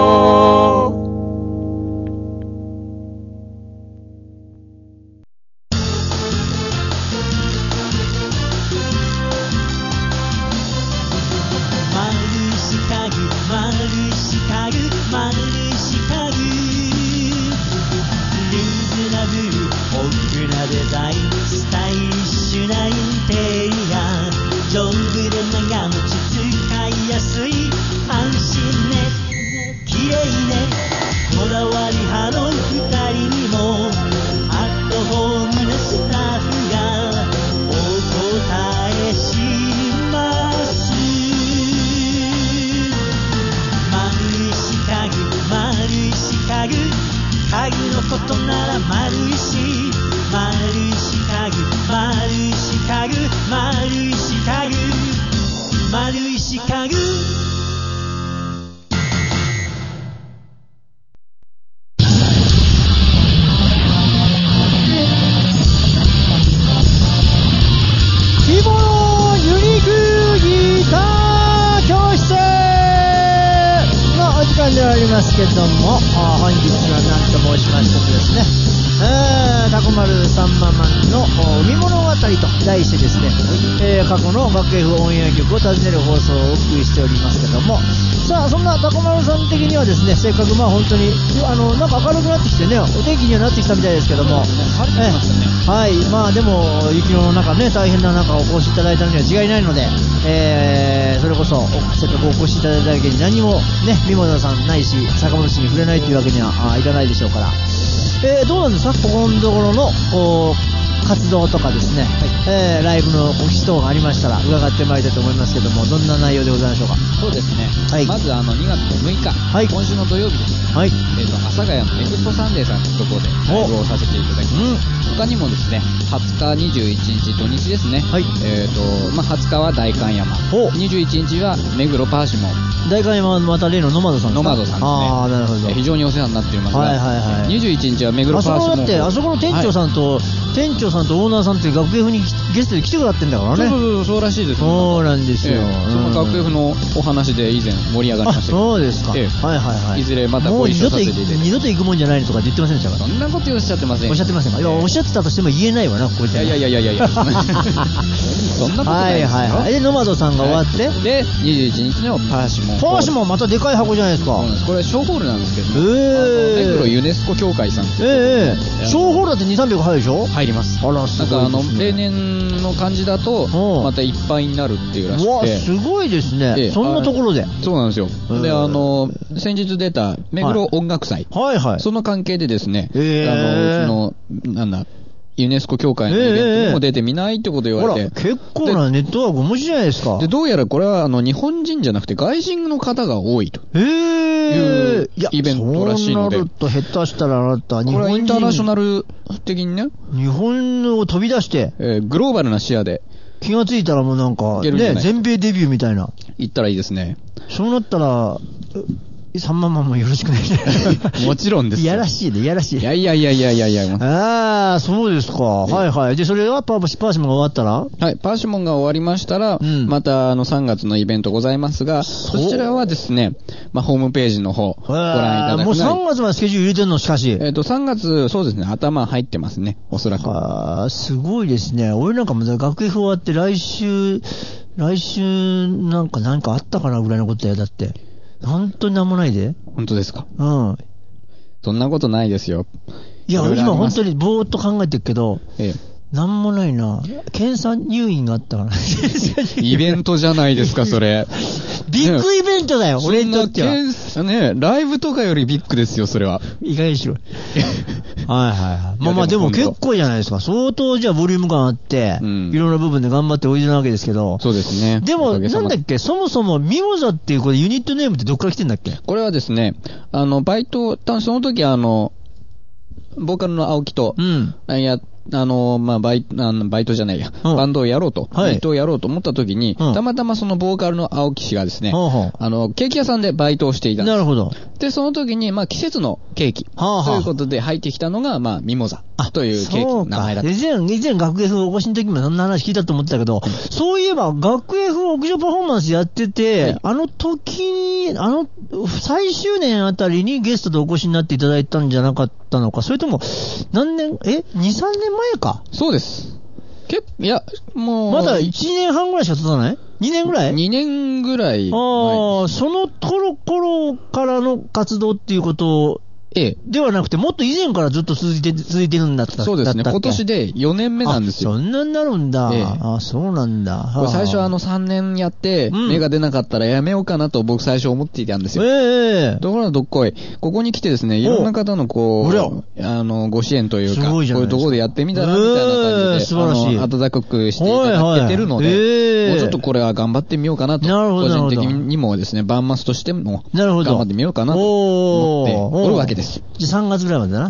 Speaker 2: せっかくまあ本当にあのなんか明るくなってきてね、お天気にはなってきたみたいですけども、えはい、まあでも雪の中ね大変な中お越しいただいたのには違いないので、えー、それこそせっかくお越しいただいただけに何もねミモザさんないし坂本氏に触れないというわけにはいかないでしょうから、えー、どうなんですかここのところのこう活動とかですね、はいえー、ライブの告知等がありましたら伺ってまいりたいと思いますけども、どんな内容でございましょうか。
Speaker 3: そうですね、はい、まずあのにがつのむいか、はい、今週の土曜日ですね、はいえー、と阿佐ヶ谷のネクストサンデーさんというところでライブをさせていただきます。他にもですねはつかにじゅういちにち土日ですね、はいえーとまあ、はつかは代官山、にじゅういちにちは目黒パーシモン、
Speaker 2: 代官山はまた例のノマドさんですか。
Speaker 3: ノマドさんですね。あ
Speaker 2: なるほど、
Speaker 3: 非常にお世話になっていますが、はいはいはい、にじゅういちにちは目黒パーシモン、
Speaker 2: あそこだってあそこの店長さんと、はい、店長さんとオーナーさんって学芸風にゲストで来てくだってんだからね。
Speaker 3: そうそうそうそうらしいです。
Speaker 2: そうなんですよ、え
Speaker 3: ー、その学芸風のお話で以前盛り上がりましたけど。
Speaker 2: そうですか、えー、はいはいはい。
Speaker 3: いずれまたご一緒させていただきます。
Speaker 2: もう二度と行くもんじゃないのとか言ってませんでしたか。
Speaker 3: そんなことおっしゃってません。
Speaker 2: おっしゃってませんか。いやおっしゃってたとしても言えないわなここじゃ。
Speaker 3: いやいやいやいやいやそんなことないですよ。
Speaker 2: はいはいはい。でノマドさんが終わって、
Speaker 3: はい、でにじゅういちにちのパーシモン。
Speaker 2: パーシモンまたでかい箱じゃないですか。
Speaker 3: そうなんです。これ小ホールなんですけど、
Speaker 2: え
Speaker 3: ー、目黒ユネスコ協会さんって
Speaker 2: ええー、小ホールだってにせんさんびゃく入るでしょ。
Speaker 3: 入ります。
Speaker 2: あらすごいですね。
Speaker 3: なんかあの例年の感じだとまたいっぱいになるっていうらしくて。
Speaker 2: うわすごいですね、ええ、そんなところで。
Speaker 3: そうなんですよ。であの先日出た目黒音楽祭、はいはいはい、その関係でですね、えー、あのそのなんだユネスコ協会のイベントにも出てみないってこと言われて、
Speaker 2: えー、結構なネットワークお持ちじゃないですか。
Speaker 3: でどうやらこれはあの日本人じゃなくて外人の方が多いというイベントらしいので、
Speaker 2: そうなると下手したらあなた日本人、
Speaker 3: これはインターナショナル的にね
Speaker 2: 日本を飛び出して、
Speaker 3: えー、グローバルな視野で
Speaker 2: 気がついたらもうなんかね全米デビューみたいな
Speaker 3: 言ったらいいですね。
Speaker 2: そうなったらさんまんまんもよろしくない
Speaker 3: もちろんです。
Speaker 2: いやらしいで、いやらしい。
Speaker 3: いやいやいやいやいやいや。
Speaker 2: ああ、そうですか。はいはい。で、それはパーシモンが終わったら
Speaker 3: はい、パーシモンが終わりましたら、うん、またあのさんがつのイベントございますが、そちらはですね、まあ、ホームページの方、ご覧いただく。
Speaker 2: もうさんがつまでスケジュール入れてんのしかし。
Speaker 3: えっと、さんがつ、そうですね、頭入ってますね、おそらく。
Speaker 2: ああ、すごいですね。俺なんかも学費終わって来週、来週なんかなんかあったかなぐらいのことやだって。本当になんもないで。
Speaker 3: 本当ですか。
Speaker 2: うん。
Speaker 3: そんなことないですよ。
Speaker 2: いや、今本当にぼーっと考えてるけど、ええ、なんもないな。検査入院があったから。
Speaker 3: イベントじゃないですか、それ。
Speaker 2: ビッグイベントだよ、ね、俺にとっては。
Speaker 3: ね、ライブとかよりビッグですよ、それは。
Speaker 2: 意外にしろ。はいはいはい。まあまあでも結構じゃないですか。相当じゃあボリューム感あって、うん、いろんな部分で頑張っておいでなわけですけど。
Speaker 3: そうですね。
Speaker 2: でも、なんだっけ、そもそもミモザっていうこれユニットネームってどっから来てんだっけ。
Speaker 3: これはですね、あの、バイト、その時あの、ボーカルの青木と、うん、やっあの、まあ、バイあの、バイトじゃないや、うん、バンドをやろうと、バイトをやろうと思った時に、うん、たまたまそのボーカルの青木氏がですね、うん、あの、ケーキ屋さんでバイトをしていたんです。
Speaker 2: なるほど。
Speaker 3: で、その時に、まあ、季節のケーキ、はあはあ、ということで入ってきたのが、まあ、ミモザというケーキの名前だった。
Speaker 2: 以前、以前学芸風お越しの時もそんな話聞いたと思ってたけど、うん、そういえば学芸風屋上パフォーマンスやってて、はい、あの時に、あの、最終年あたりにゲストでお越しになっていただいたんじゃなかったのか、それとも、何年、え ?に、さんねんまえか。
Speaker 3: そうです。けいや、もう。
Speaker 2: まだいちねんはんぐらいしか経たない ?に 年ぐらい ?
Speaker 3: に 年ぐらい。
Speaker 2: ああ、その頃頃からの活動っていうことを、ええ。ではなくて、もっと以前からずっと続いて、続いてるんだった。
Speaker 3: そうですね。今年でよねんめなんですよ。
Speaker 2: そんなになるんだ。ええ、あ、そうなんだ。
Speaker 3: これ最初あのさんねんやって、うん、芽が出なかったらやめようかなと僕最初思っていたんですよ。
Speaker 2: ええ。
Speaker 3: ところがどっこい。ここに来てですね、いろんな方のこう、あの、ご支援というか、こういうところでやってみたら、みたいな感じで、えー、素晴らしい。温かくしていただけてるので、はいはいえー、もうちょっとこれは頑張ってみようかなと。なるほど。個人的にもですね、バンマスとしても、頑張ってみようかなと思っておるわけです。
Speaker 2: じゃさんがつぐらいまでだな。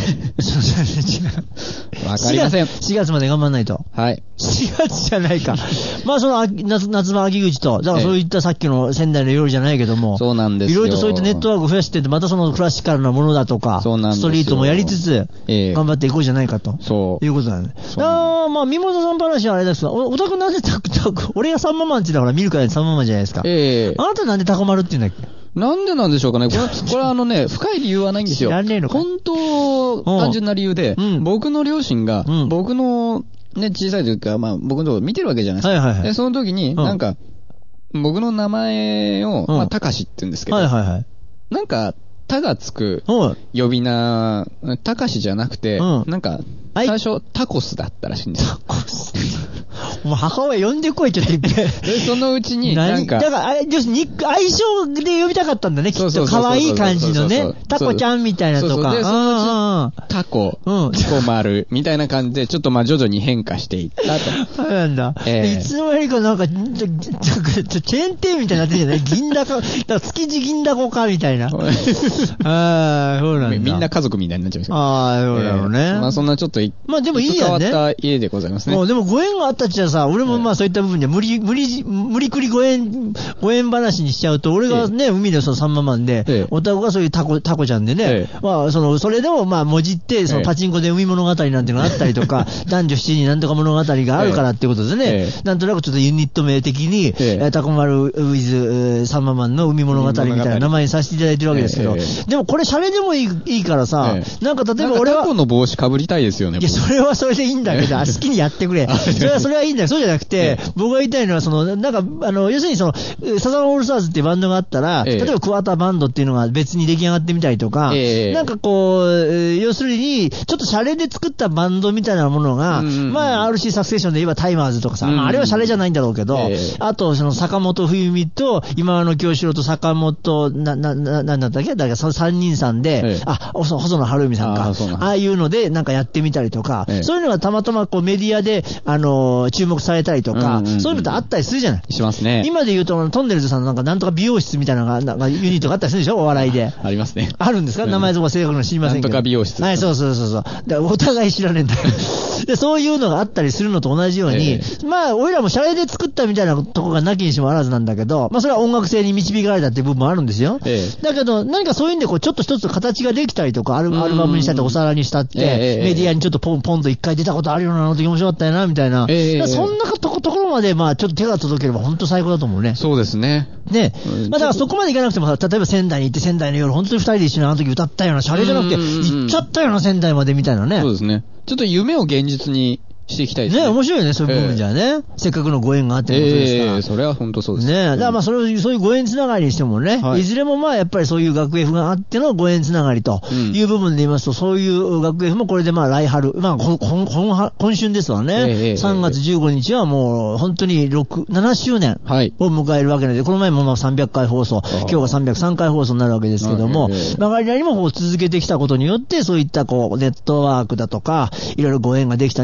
Speaker 3: わかりません。
Speaker 2: しがつまで頑張んないと。
Speaker 3: はい。
Speaker 2: しがつじゃないか。まあその夏、夏場秋口と、だからそういったさっきの仙台の夜じゃないけども、
Speaker 3: そうなんですよ。
Speaker 2: いろいろとそういったネットワークを増やしてって、またそのクラシカルなものだとか、そうなんですよ。ストリートもやりつつ、頑張っていこうじゃないかと。そう。いうことだね。ああ、まあ、ミモザさん話はあれですが、お、おたくなんでタクタク、俺がサンママンって言ったから見るからサンママンじゃないですか。ええ。あなたなんでタコ丸って言うんだっけ？
Speaker 3: なんでなんでしょうかね。これは、これはあのね、深い理由はないんですよ。
Speaker 2: 知らねえのか。
Speaker 3: 本当、単純な理由で、うん、僕の両親が、うん、僕のね、小さいというか、まあ僕のところ見てるわけじゃないですか。はいはいはい。で、その時に、なんか、うん、僕の名前を、まあ、たかしって言うんですけど、はいはいはい。なんか、たがつく呼び名、たかしじゃなくて、うん、なんか、最初、タコスだったらしいんですよ。タコス
Speaker 2: もう母親呼んでこい、ちょっといっぺん。で、
Speaker 3: そのうちに、なんか。
Speaker 2: だから、あれ、要するに、相性で呼びたかったんだね、きっと。可愛い感じのね。タコちゃんみたいなとか。そうそうで、そのうち、
Speaker 3: タコ、タコ丸、みたいな感じで、ちょっとまあ徐々に変化していったと。
Speaker 2: そうなんだ。えー、いつの間にかなんか、チェーン店みたいになってるじゃない銀だこ、だから築地銀だこか、みたいな。ああ、そうなんだ。
Speaker 3: みんな家族みたいになっちゃいました。
Speaker 2: ああ、そうだろうね。
Speaker 3: まあそんなちょっと、
Speaker 2: まあでもいいやね。
Speaker 3: 変わった家でございますね。
Speaker 2: もうでもご縁があったっちゃさ、俺もまあそういった部分で無理、無理、無理くりご縁、ご縁話にしちゃうと、俺がね、海でそのサンママンで、おたこがそういうタコ、タコちゃんでね、まあその、それでもまあもじって、そのパチンコで海物語なんていうのがあったりとか、男女七人なんとか物語があるからっていうことでね、なんとなくちょっとユニット名的に、タコ丸ウィズサンママンの海物語みたいな名前にさせていただいてるわけですけど、でもこれシャレでもいい、いいからさ、なんか例えば俺は。
Speaker 3: タコの帽子被りたいですよね。
Speaker 2: いや、それはそれでいいんだけど、好きにやってくれ。それは、それはいいんだよ。そうじゃなくて、僕が言いたいのは、その、なんか、あの、要するにその、サザンオールスターズっていうバンドがあったら、例えばクワーターバンドっていうのが別に出来上がってみたりとか、なんかこう、要するに、ちょっとシャレで作ったバンドみたいなものが、まあ、アールシー サクセッションで言えばタイマーズとかさ、まあ、あれはシャレじゃないんだろうけど、あと、その、坂本冬美と、今和の京志郎と坂本、な、な、な、なんだったっけだからその三人さんで、あ、細野晴臣さんか。ああいうので、なんかやってみたりとか、そういうのがたまたまこうメディアで、あのー、注目されたりとか、うんうんうん、そういうのってあったりするじゃない。
Speaker 3: しますね。
Speaker 2: 今で言うと、トンネルズさんのなんかなんとか美容室みたいなのが、なんかユニットがあったりするでしょお笑いで。
Speaker 3: ありますね。
Speaker 2: あるんですか、うん、名前とか正確な知りませんけど。
Speaker 3: なんとか美容室。
Speaker 2: はい、そうそうそうそう。でお互い知らねえんだよ。で、そういうのがあったりするのと同じように、ええ、まあ、俺らもシャレで作ったみたいなとこがなきにしもあらずなんだけど、まあ、それは音楽性に導かれたっていう部分もあるんですよ。ええ、だけど、何かそういうんで、こう、ちょっと一つ形ができたりとか、アル, アルバムにしたってお皿にしたって、ええ、メディアにちょっとポンポンと一回出たことあるようなの時面白かったよな、みたいな。ええ、そんなとこ、ところまで、まあ、ちょっと手が届ければ本当最高だと思うね。
Speaker 3: そうですね。
Speaker 2: ね。まあ、だからそこまでいかなくても、例えば仙台に行って仙台の夜、本当に二人で一緒にあの時歌ったような、シャレじゃなくて、行っちゃったような仙台までみたいなね。
Speaker 3: そうですね。ちょっと夢を現実にしていきたいですね。
Speaker 2: ね、面白いよね、そういう部分じゃね。えー、せっかくのご縁があってのことですから。え
Speaker 3: えー、それは本当そうです。
Speaker 2: ね、だからまあそれを、そういうご縁つながりにしてもね、はい、いずれもまあやっぱりそういう学芸風があってのご縁つながりという部分で言いますと、うん、そういう学芸風もこれでまあ来春、まあ今、今、今春ですわね、えー。さんがつじゅうごにちはもう本当にろく、ななしゅうねんを迎えるわけなので、この前もまあさんびゃっかい放送、今日がさんびゃくさんかい放送になるわけですけども、曲がりなりもこう続けてきたことによって、そういったこうネットワークだとか、いろいろご縁ができたには違い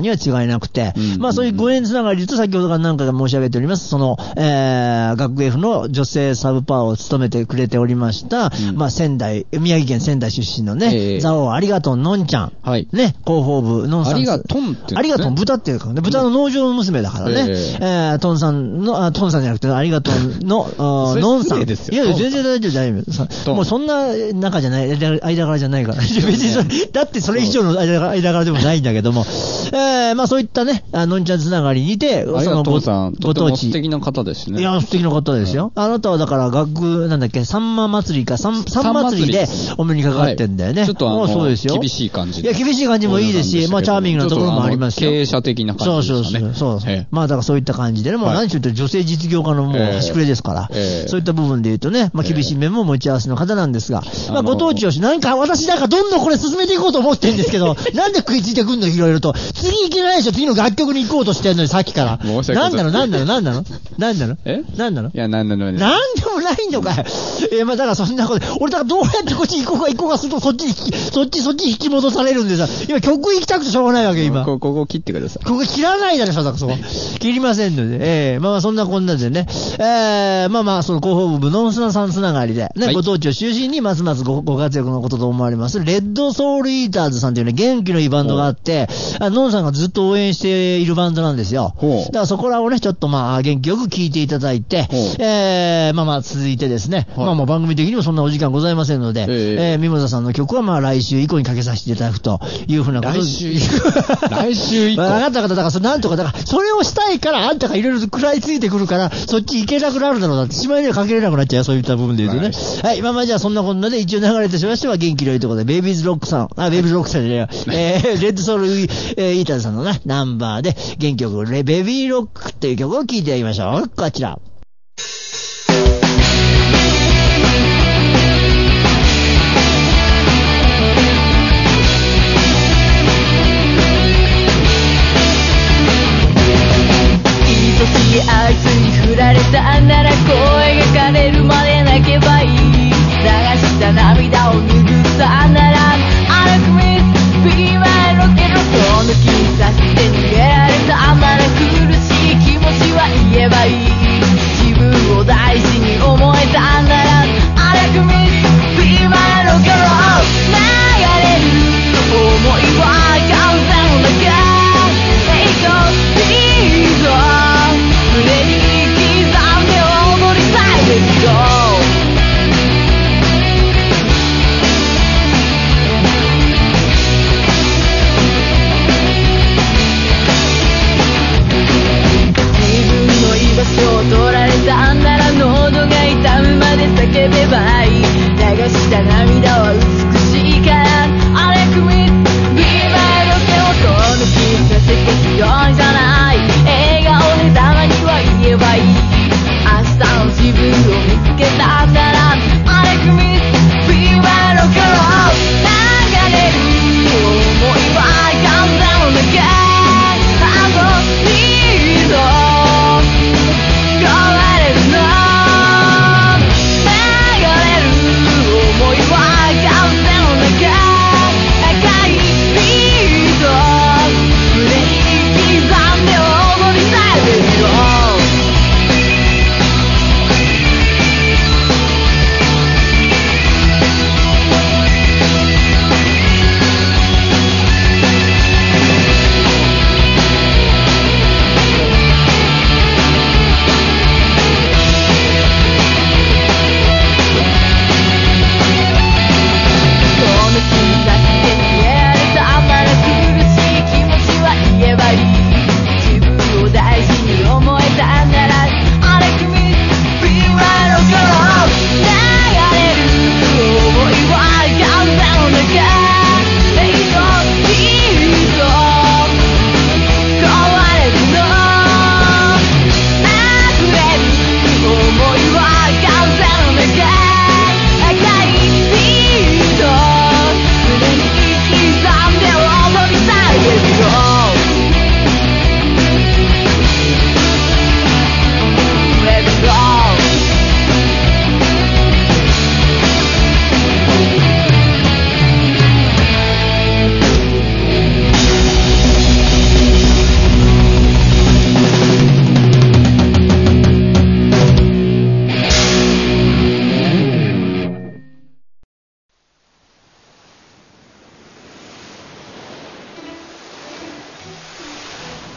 Speaker 2: なくて、うん、まあそういうご縁つながりで言うと、先ほどから何回か申し上げております、その、えー、学芸府の女性サブパーを務めてくれておりました、うん、まあ仙台、宮城県仙台出身のね、えー、ザオありがとんのんちゃん、はい、ね、広報部のんさん。
Speaker 3: ありがとんって、ね、
Speaker 2: ありがとん、豚っていうかね、豚の農場娘だからね、えー、えー、トンさんの、あ、トンさんじゃなくて、ありがとんの、のんさん。いやいや、全然大丈夫、大丈夫。もうそんな仲じゃない、間柄じゃないから。別にそれ、だってそれ以上の間柄でもないんだけども、えー、まあそういったね、のんちゃんつながりにて、
Speaker 3: そのご、ご当地。素敵な方ですね。
Speaker 2: いや、素敵な方ですよ。あなたはだから、学、なんだっけ、さんま祭りか、さん祭りでお目にかかってんだよね。
Speaker 3: ちょっとあの、
Speaker 2: そうですよ。
Speaker 3: 厳しい感じ。
Speaker 2: いや、厳しい感じもいいですし、まあチャーミングなところもありますよ。
Speaker 3: 経営者的な感じですね。
Speaker 2: そうそうそう。そうまあだからそういった感じでね、もう何しろ言って女性実業家のもう端くれですから、そういった部分で言うとね、まあ厳しい面も持ち合わせの方なんですが、まあご当地をし、なんか私なんかどんどんこれ進めていこうと思ってるんですけど、なんで食いついてくんのいろいろと。次行けないでしょ、次の楽曲に行こうとしてんのにさっきから。なんなのなんなのなんなのなんなのえなんなのい
Speaker 3: や、なんなの
Speaker 2: なんでもないのかよ。えー、まあだからそんなこと、俺だからどうやってこっち行こうか行こうかするとそっちに引き、そっちそっち引き戻されるんでさ、今曲行きたくてしょうがないわけ今。
Speaker 3: こここ切ってください。
Speaker 2: ここ切らないだろ、そこ。切りませんので、えー、まあまあそんなこんなでね、えー、まあまあその広報部のんすなさんつながりで、ね、はい、ご当地を中心にますます ご, ご活躍のことと思われます、レッドソウルイーターズさんというね、元気のいいバンドがあって、のんさんがずっと応援しているバンドなんですよ。だからそこらをね、ちょっとまあ元気よく聞いていただいて、えー、まあまあ続いてですね、まあまあ番組的にもそんなお時間ございませんので、えー、えー、ミモザさんの曲はまあ来週以降にかけさせていただくというふうなことで。
Speaker 3: 来週以降来週以降。
Speaker 2: 分かった方、だからそれなんとか、だからそれをしたいからあんたがいろいろ食らいついてくるから、そっち行けなくなるだろうなって、しまいにはかけれなくなっちゃう、そういった部分で言うとね。はい、はい、まあまあじゃあそんなこんなで一応流れとしましては元気のいいところで、ベイビーズロックさん、あ、ベイビーズロックさんじゃねえよ、えー、レッドソウルイーターズさんのね、ナンバーで、原曲、ベビーロックっていう曲を聴いてやりましょう。こちら。
Speaker 6: あいつに振られたなら声が枯れるまで泣けばいい。流した涙を拭ったなら歩くミスビーマイロケットを抜きにさして逃げられたなら苦しい気持ちは言えばいい。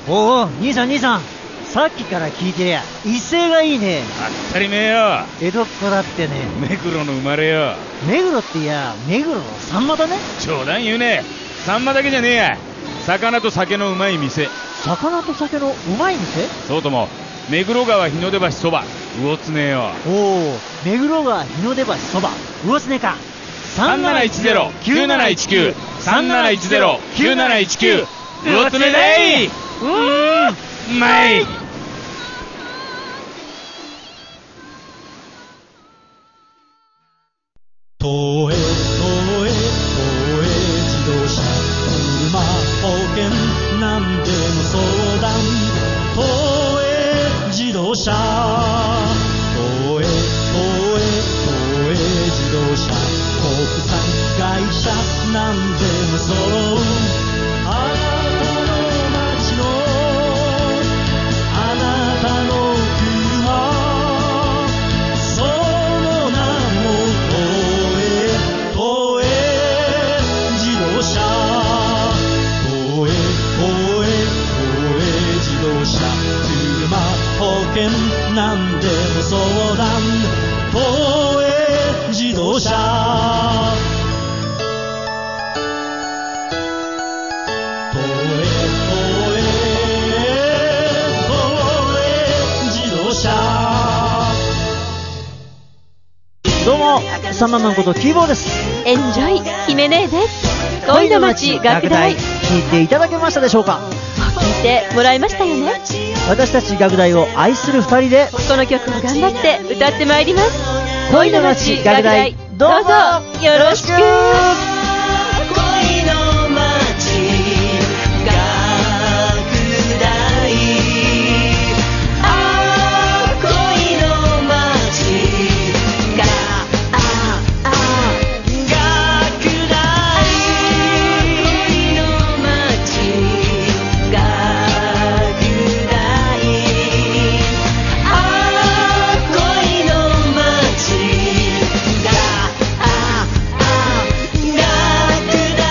Speaker 2: おお、兄さん兄さん、さっきから聞いてりゃ威勢がいいね。
Speaker 7: 当たり前よ。
Speaker 2: 江戸っ子だってね。
Speaker 7: 目黒の生まれよ。
Speaker 2: 目黒っていや、目黒のサンマだね。
Speaker 7: 冗談言うね。サンマだけじゃねえや。魚と酒のうまい店。
Speaker 2: 魚と酒のうまい店？
Speaker 7: そうとも目黒川日の出橋そば魚つねよ。
Speaker 2: おお、目黒川日の出橋そば魚つねか。
Speaker 7: さんなないちゼロ きゅうなないちきゅう さんなないちゼロ きゅうなないちきゅう魚つねだい。うーん、うまい。
Speaker 5: 東映東映東映自動車車保険なんでも相談東映自動車東映東映東映自動車国産会社なんでも揃うあなたの街のあなたの車その名も東映東映自動車東映東映東映自動車車保険なんでも相談東映自動車東映東映東映自動車
Speaker 2: どうも、サンママンことキーボーです。
Speaker 6: エンジョイ姫姉です恋の街学大
Speaker 2: 聞いていただけましたでしょうか。
Speaker 6: 聞いてもらいましたよね。
Speaker 2: 私たち学大を愛する二人で
Speaker 6: この曲を頑張って歌ってまいります。
Speaker 2: 恋の街学大、
Speaker 6: どうぞよろしく。
Speaker 5: 恋の街学大ああ恋の街がああ学大恋の街学大ああ恋の街がああ学大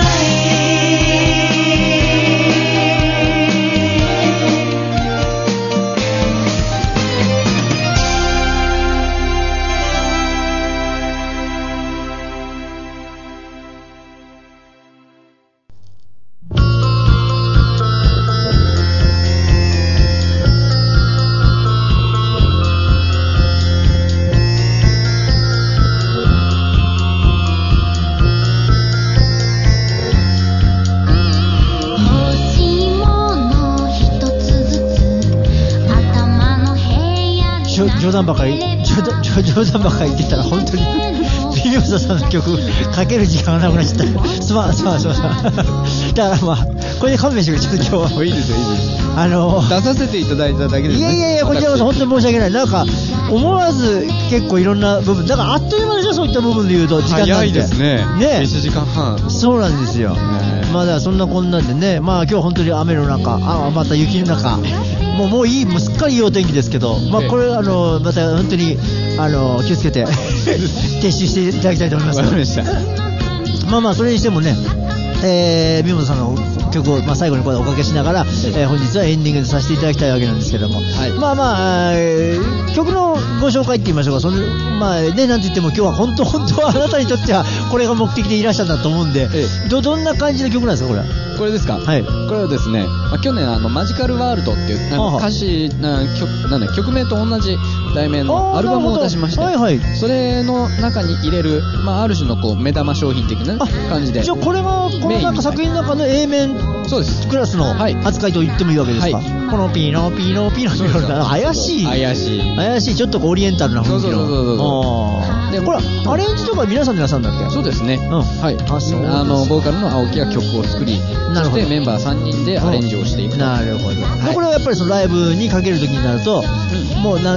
Speaker 2: じょ冗談ばかり冗談冗談ばかり言ってたら本当にビヨザさんの曲かける時間がなくなっちゃったすまんすまんすまんだからまあこれで勘弁してくれ。ちょっと今日はい
Speaker 3: いですよいいですよ。
Speaker 2: あの
Speaker 3: 出させていただいただけですね。
Speaker 2: いやいやいや、こちらこそ本当に申し訳ない。なんか思わず結構いろんな部分だからあっという間でしょ。そういった部分で言うと時間なんて
Speaker 3: 早いですね。
Speaker 2: ね
Speaker 3: いちじかんはん。
Speaker 2: そうなんですよ。まあだからそんなこんなんでね、まあ今日本当に雨の中、あまた雪の中、もうもういい、もうすっかりいいお天気ですけど、まあこれあのまた本当にあの気をつけて撤収していただきたいと思います。
Speaker 3: わかりました。
Speaker 2: まあまあそれにしてもね、えー、三本さんの曲を、まあ、最後にこれおかけしながら、えー、本日はエンディングでさせていただきたいわけなんですけども、はい、まあまあ、えー、曲のご紹介って言いましょうか。そのまあね、なんて言っても今日は本当本当はあなたにとってはこれが目的でいらっしゃったと思うんで、ええ、どどんな感じの曲なんですかこれは。
Speaker 3: これですか。はい。これはですね、まあ、去年あのマジカルワールドっていうなんか歌詞な曲なんだ曲名と同じ題名のアルバムを出しまして、はいはい、それの中に入れるまあある種のこう目玉商品的な感じで。
Speaker 2: じゃあこれがこのなんか作品の中の A 面そうですクラスの扱いと言ってもいいわけですか。はい、このピーノピーノピーノピーノ怪しい
Speaker 3: 怪しい
Speaker 2: 怪しいちょっとオリエンタルな雰囲気の。そうそうそうそう。でこれアレンジとか皆さんでなさるんだっけ。
Speaker 3: そうですね。うん、はい。あそうあのボーカルの青木が曲を作り、そしてメンバーさんにんでアレンジをしていく。
Speaker 2: なるほど。はい、これはやっぱりそのライブにかける時になると、うん、もう何何曲目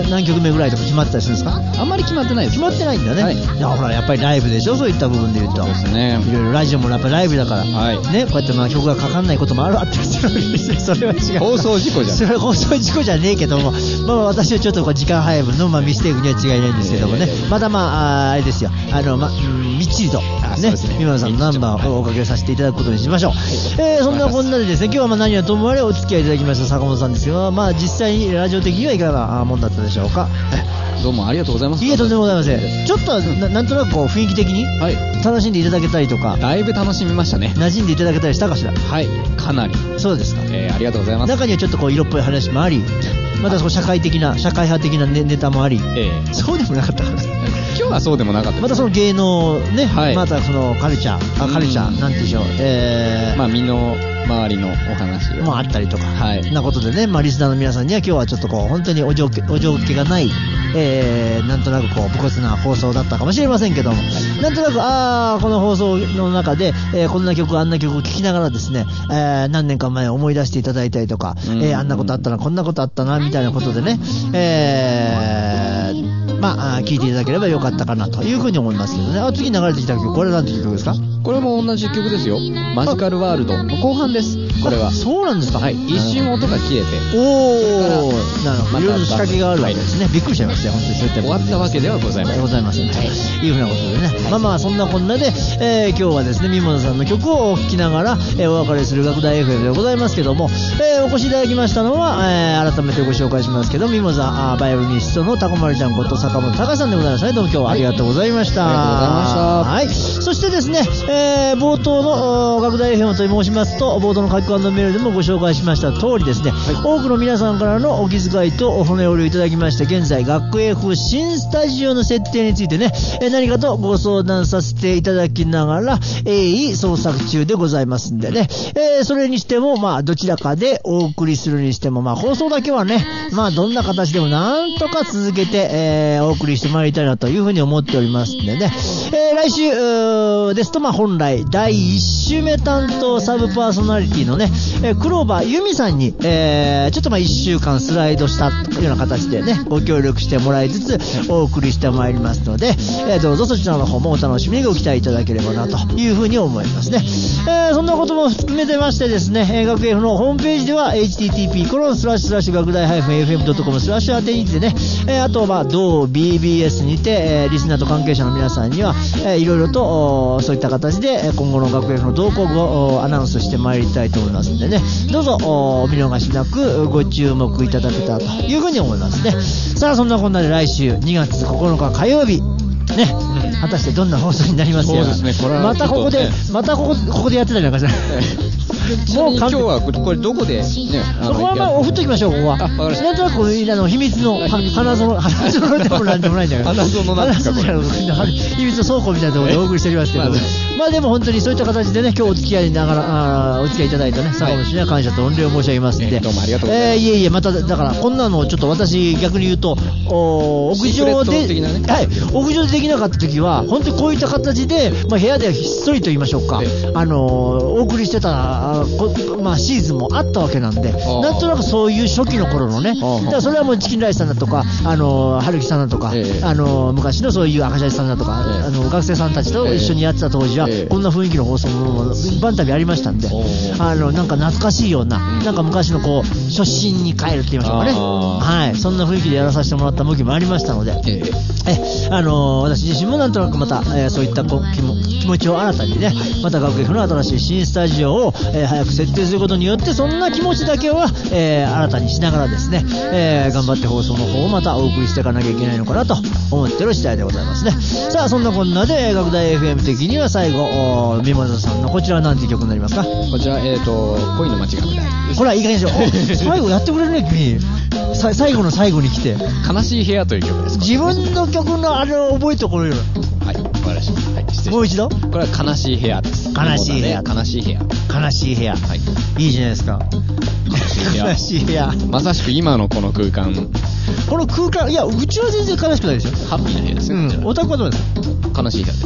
Speaker 2: 目ぐらいとか決まってたりするんですか？
Speaker 3: あんまり決まってないです。
Speaker 2: 決まってないんだね。はい、いやほらやっぱりライブでしょ、そういった部分で言うと。
Speaker 3: そうですね。
Speaker 2: いろいろラジオもやっぱりライブだから、
Speaker 3: はい、
Speaker 2: ね、こうやってまあ曲がかかんないこともあるあったりするわけですよ。それは違う。
Speaker 3: 放送事故じゃん。
Speaker 2: それは放送事故じゃねえけども、まあ私はちょっとこう時間配分のまあミステイクには違いないんですけどもね。まだまああれですよ。あのまあみっちりとね、三村さんのナンバーをおかけさせていただくことにしましょう。えー、そんなこんなでですね、今日はまあ何はともあれお付き合いいただきました坂本さんですが、まあ実際にラジオ的にはいかがなもんだったでしょうか。
Speaker 3: どうもありがとうございます。
Speaker 2: いえ、とんでもございません。ちょっと な, なんとなくこう雰囲気的に楽しんでいただけたりとか、
Speaker 3: だいぶ楽しみましたね。
Speaker 2: 馴染んでいただけたりしたかしら。
Speaker 3: はい、かなり。
Speaker 2: そうですか。
Speaker 3: えー、ありがとうございます。
Speaker 2: 中にはちょっとこう色っぽい話もあり、またその社会的な社会派的な ネ, ネタもあり、えー、そうでもなかったからです。
Speaker 3: 今日はそうでもなかったです。
Speaker 2: またその芸能ね、はい、またそのカルチャー、あカルチャーなんてでしょう、えー、
Speaker 3: まあ身の周りのお話
Speaker 2: もあったりとか、
Speaker 3: はい、
Speaker 2: なことでね、まあリスナーの皆さんには今日はちょっとこう本当にお嬢気お嬢気がない、えー、なんとなくこう武骨な放送だったかもしれませんけども、はい、なんとなくああこの放送の中で、えー、こんな曲あんな曲を聴きながらですね、えー、何年か前思い出していただいたりとか、うんうん、えー、あんなことあったなこんなことあったなみたいなことでね、えー、まあ聴いていただければよかったかなというふうに思いますけどね。あ、次流れてきた曲、これ何ていう曲ですか？
Speaker 3: これも同じ曲ですよ。マジカルワールドの後半です。これは。
Speaker 2: そうなんですか。
Speaker 3: はい。一瞬音が消えて。
Speaker 2: おー、なるほど。いろいろ仕掛けがあるわけですね。びっくりしちゃいましたよ。本当にそういった
Speaker 3: 終わったわけではございません。
Speaker 2: ございません。はい。いうふうなことでね。はい、まあまあそんなこんなで、えー、今日はですねミモザさんの曲を聴きながら、えー、お別れする学大 エフエム でございますけども、えー、お越しいただきましたのは、えー、改めてご紹介しますけどミモザバイオリニストのタコマルちゃんこと坂本隆さんでございましたね。どうも今日はありがとうございました。
Speaker 3: はい、ありがとうございました。
Speaker 2: はい。そしてですね、えー、冒頭の学大 エフエム と申しますと、冒頭の書き込んだメールでもご紹介しました通りですね、はい、多くの皆さんからのお気遣いとお骨折りをいただきまして、現在学 F 新スタジオの設定についてね、え何かとご相談させていただきながら鋭意創作中でございますんでね、えー、それにしてもまあどちらかでお送りするにしても、まあ放送だけはね、まあどんな形でもなんとか続けて、えー、お送りしてまいりたいなというふうに思っておりますんでね、えー、来週ですとまあ本来だいいっ週目担当サブパーソナリティのね、えー、黒羽由美さんに、えー、ちょっとまあいっしゅうかんスライドしたような形でねご協力してもらいつつお送りしてまいりますので、えー、どうぞそちらの方もお楽しみにご期待いただければなというふうに思いますね。えー、そんなことも含めてましてですね、えー、学 F のホームページでは エイチティーティーピーコロンスラッシュスラッシュ学大 エフエムドットコム スラッシュ宛てにてね、えー、あとまあ同 ビービーエス にて、えー、リスナーと関係者の皆さんには、えー、いろいろとそういった形で今後の学 F の動向をアナウンスしてまいりたいと思いますのでね、どうぞお見逃しなくご注目いただけたらというふうに思いますね。さあそんなこんなで来週にがつここのか火曜日ね、うん、果たしてどんな放送になりますよ。
Speaker 3: そうですね、これは
Speaker 2: またここで、またここここでやってたりなんかしら
Speaker 3: もう今日はこれどこでね、
Speaker 2: そこはまあ送っときましょう。ここはあ、わかりました。なんとなくこのあの秘密の花園花園でもなんでもないんだけど、
Speaker 3: 花園なんですかこれ
Speaker 2: 秘密の倉庫みたいなところでお送りしておりますけど、まあ、まあでも本当にそういった形でね今日お付き合いながらあお付き合いいただいたね坂本氏には感謝と御礼を申し上げますんで、
Speaker 3: えー、どうもありがとうございます。
Speaker 2: えー、いえいえまただからこんなのちょっと私逆に言うとお屋上で、ね、はい屋上でできなかった時は本当にこういった形で、まあ、部屋でひっそりと言いましょうか、えー、あのお送りしてたまあシーズンもあったわけなんで、なんとなくそういう初期の頃のね、だからそれはもうチキンライスさんだとかあの春樹さんだとか、えー、あの昔のそういう赤シャチさんだとか、えー、あの学生さんたちと一緒にやってた当時は、えー、こんな雰囲気の放送もバンタビありましたんで、あのなんか懐かしいような、なんか昔のこう初心に帰るって言いましょうかね、はい、そんな雰囲気でやらさせてもらった時もありましたので、えー、えあの私自身もなんとなくまた、えー、そういったこう気も気持ちを新たにね、また学 F の新しい新スタジオを、えー、早く設定することによってそんな気持ちだけは、えー、新たにしながらですね、えー、頑張って放送の方をまたお送りしていかなきゃいけないのかなと思ってる次第でございますね。さあそんなこんなで学大 エフエム 的には最後ミモザさんのこちらは何ていう曲になりますか？
Speaker 3: こちらえーと恋の間違い
Speaker 2: これはいい加減でしょ最後やってくれるね君さ最後の最後に来て
Speaker 3: 悲しい部屋という曲です。
Speaker 2: 自分の曲のあれを覚えてこれる。
Speaker 3: はい、わかりました。はい、失礼します。
Speaker 2: もう一度。
Speaker 3: これは悲しい部屋です。
Speaker 2: 悲しい部屋、
Speaker 3: 悲しい部屋、
Speaker 2: 悲しい部屋。はい。いいじゃないですか。
Speaker 3: 悲しい部屋。
Speaker 2: 悲しい部屋。
Speaker 3: まさしく今のこの空間。
Speaker 2: この空間、いやうちは全然悲しくないですよ。
Speaker 3: ハッピーな部屋ですよ。うん。
Speaker 2: お宅はどうですか？
Speaker 3: 悲しい部屋です。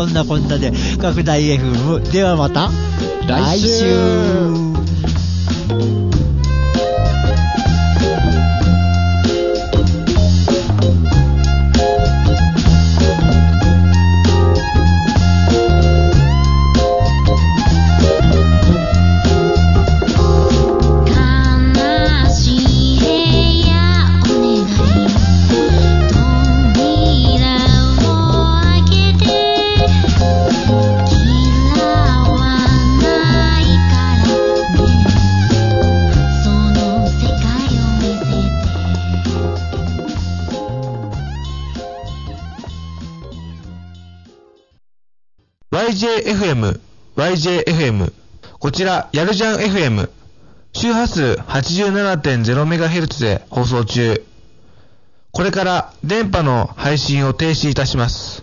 Speaker 2: そんなこんなで学大 エフエム ではまた
Speaker 3: 来週。来週
Speaker 1: ワイジェーエフエム、ワイジェーエフエム。こちら、やるじゃん エフエム。周波数 はちじゅうななてんゼロメガヘルツ で放送中。これから電波の配信を停止いたします。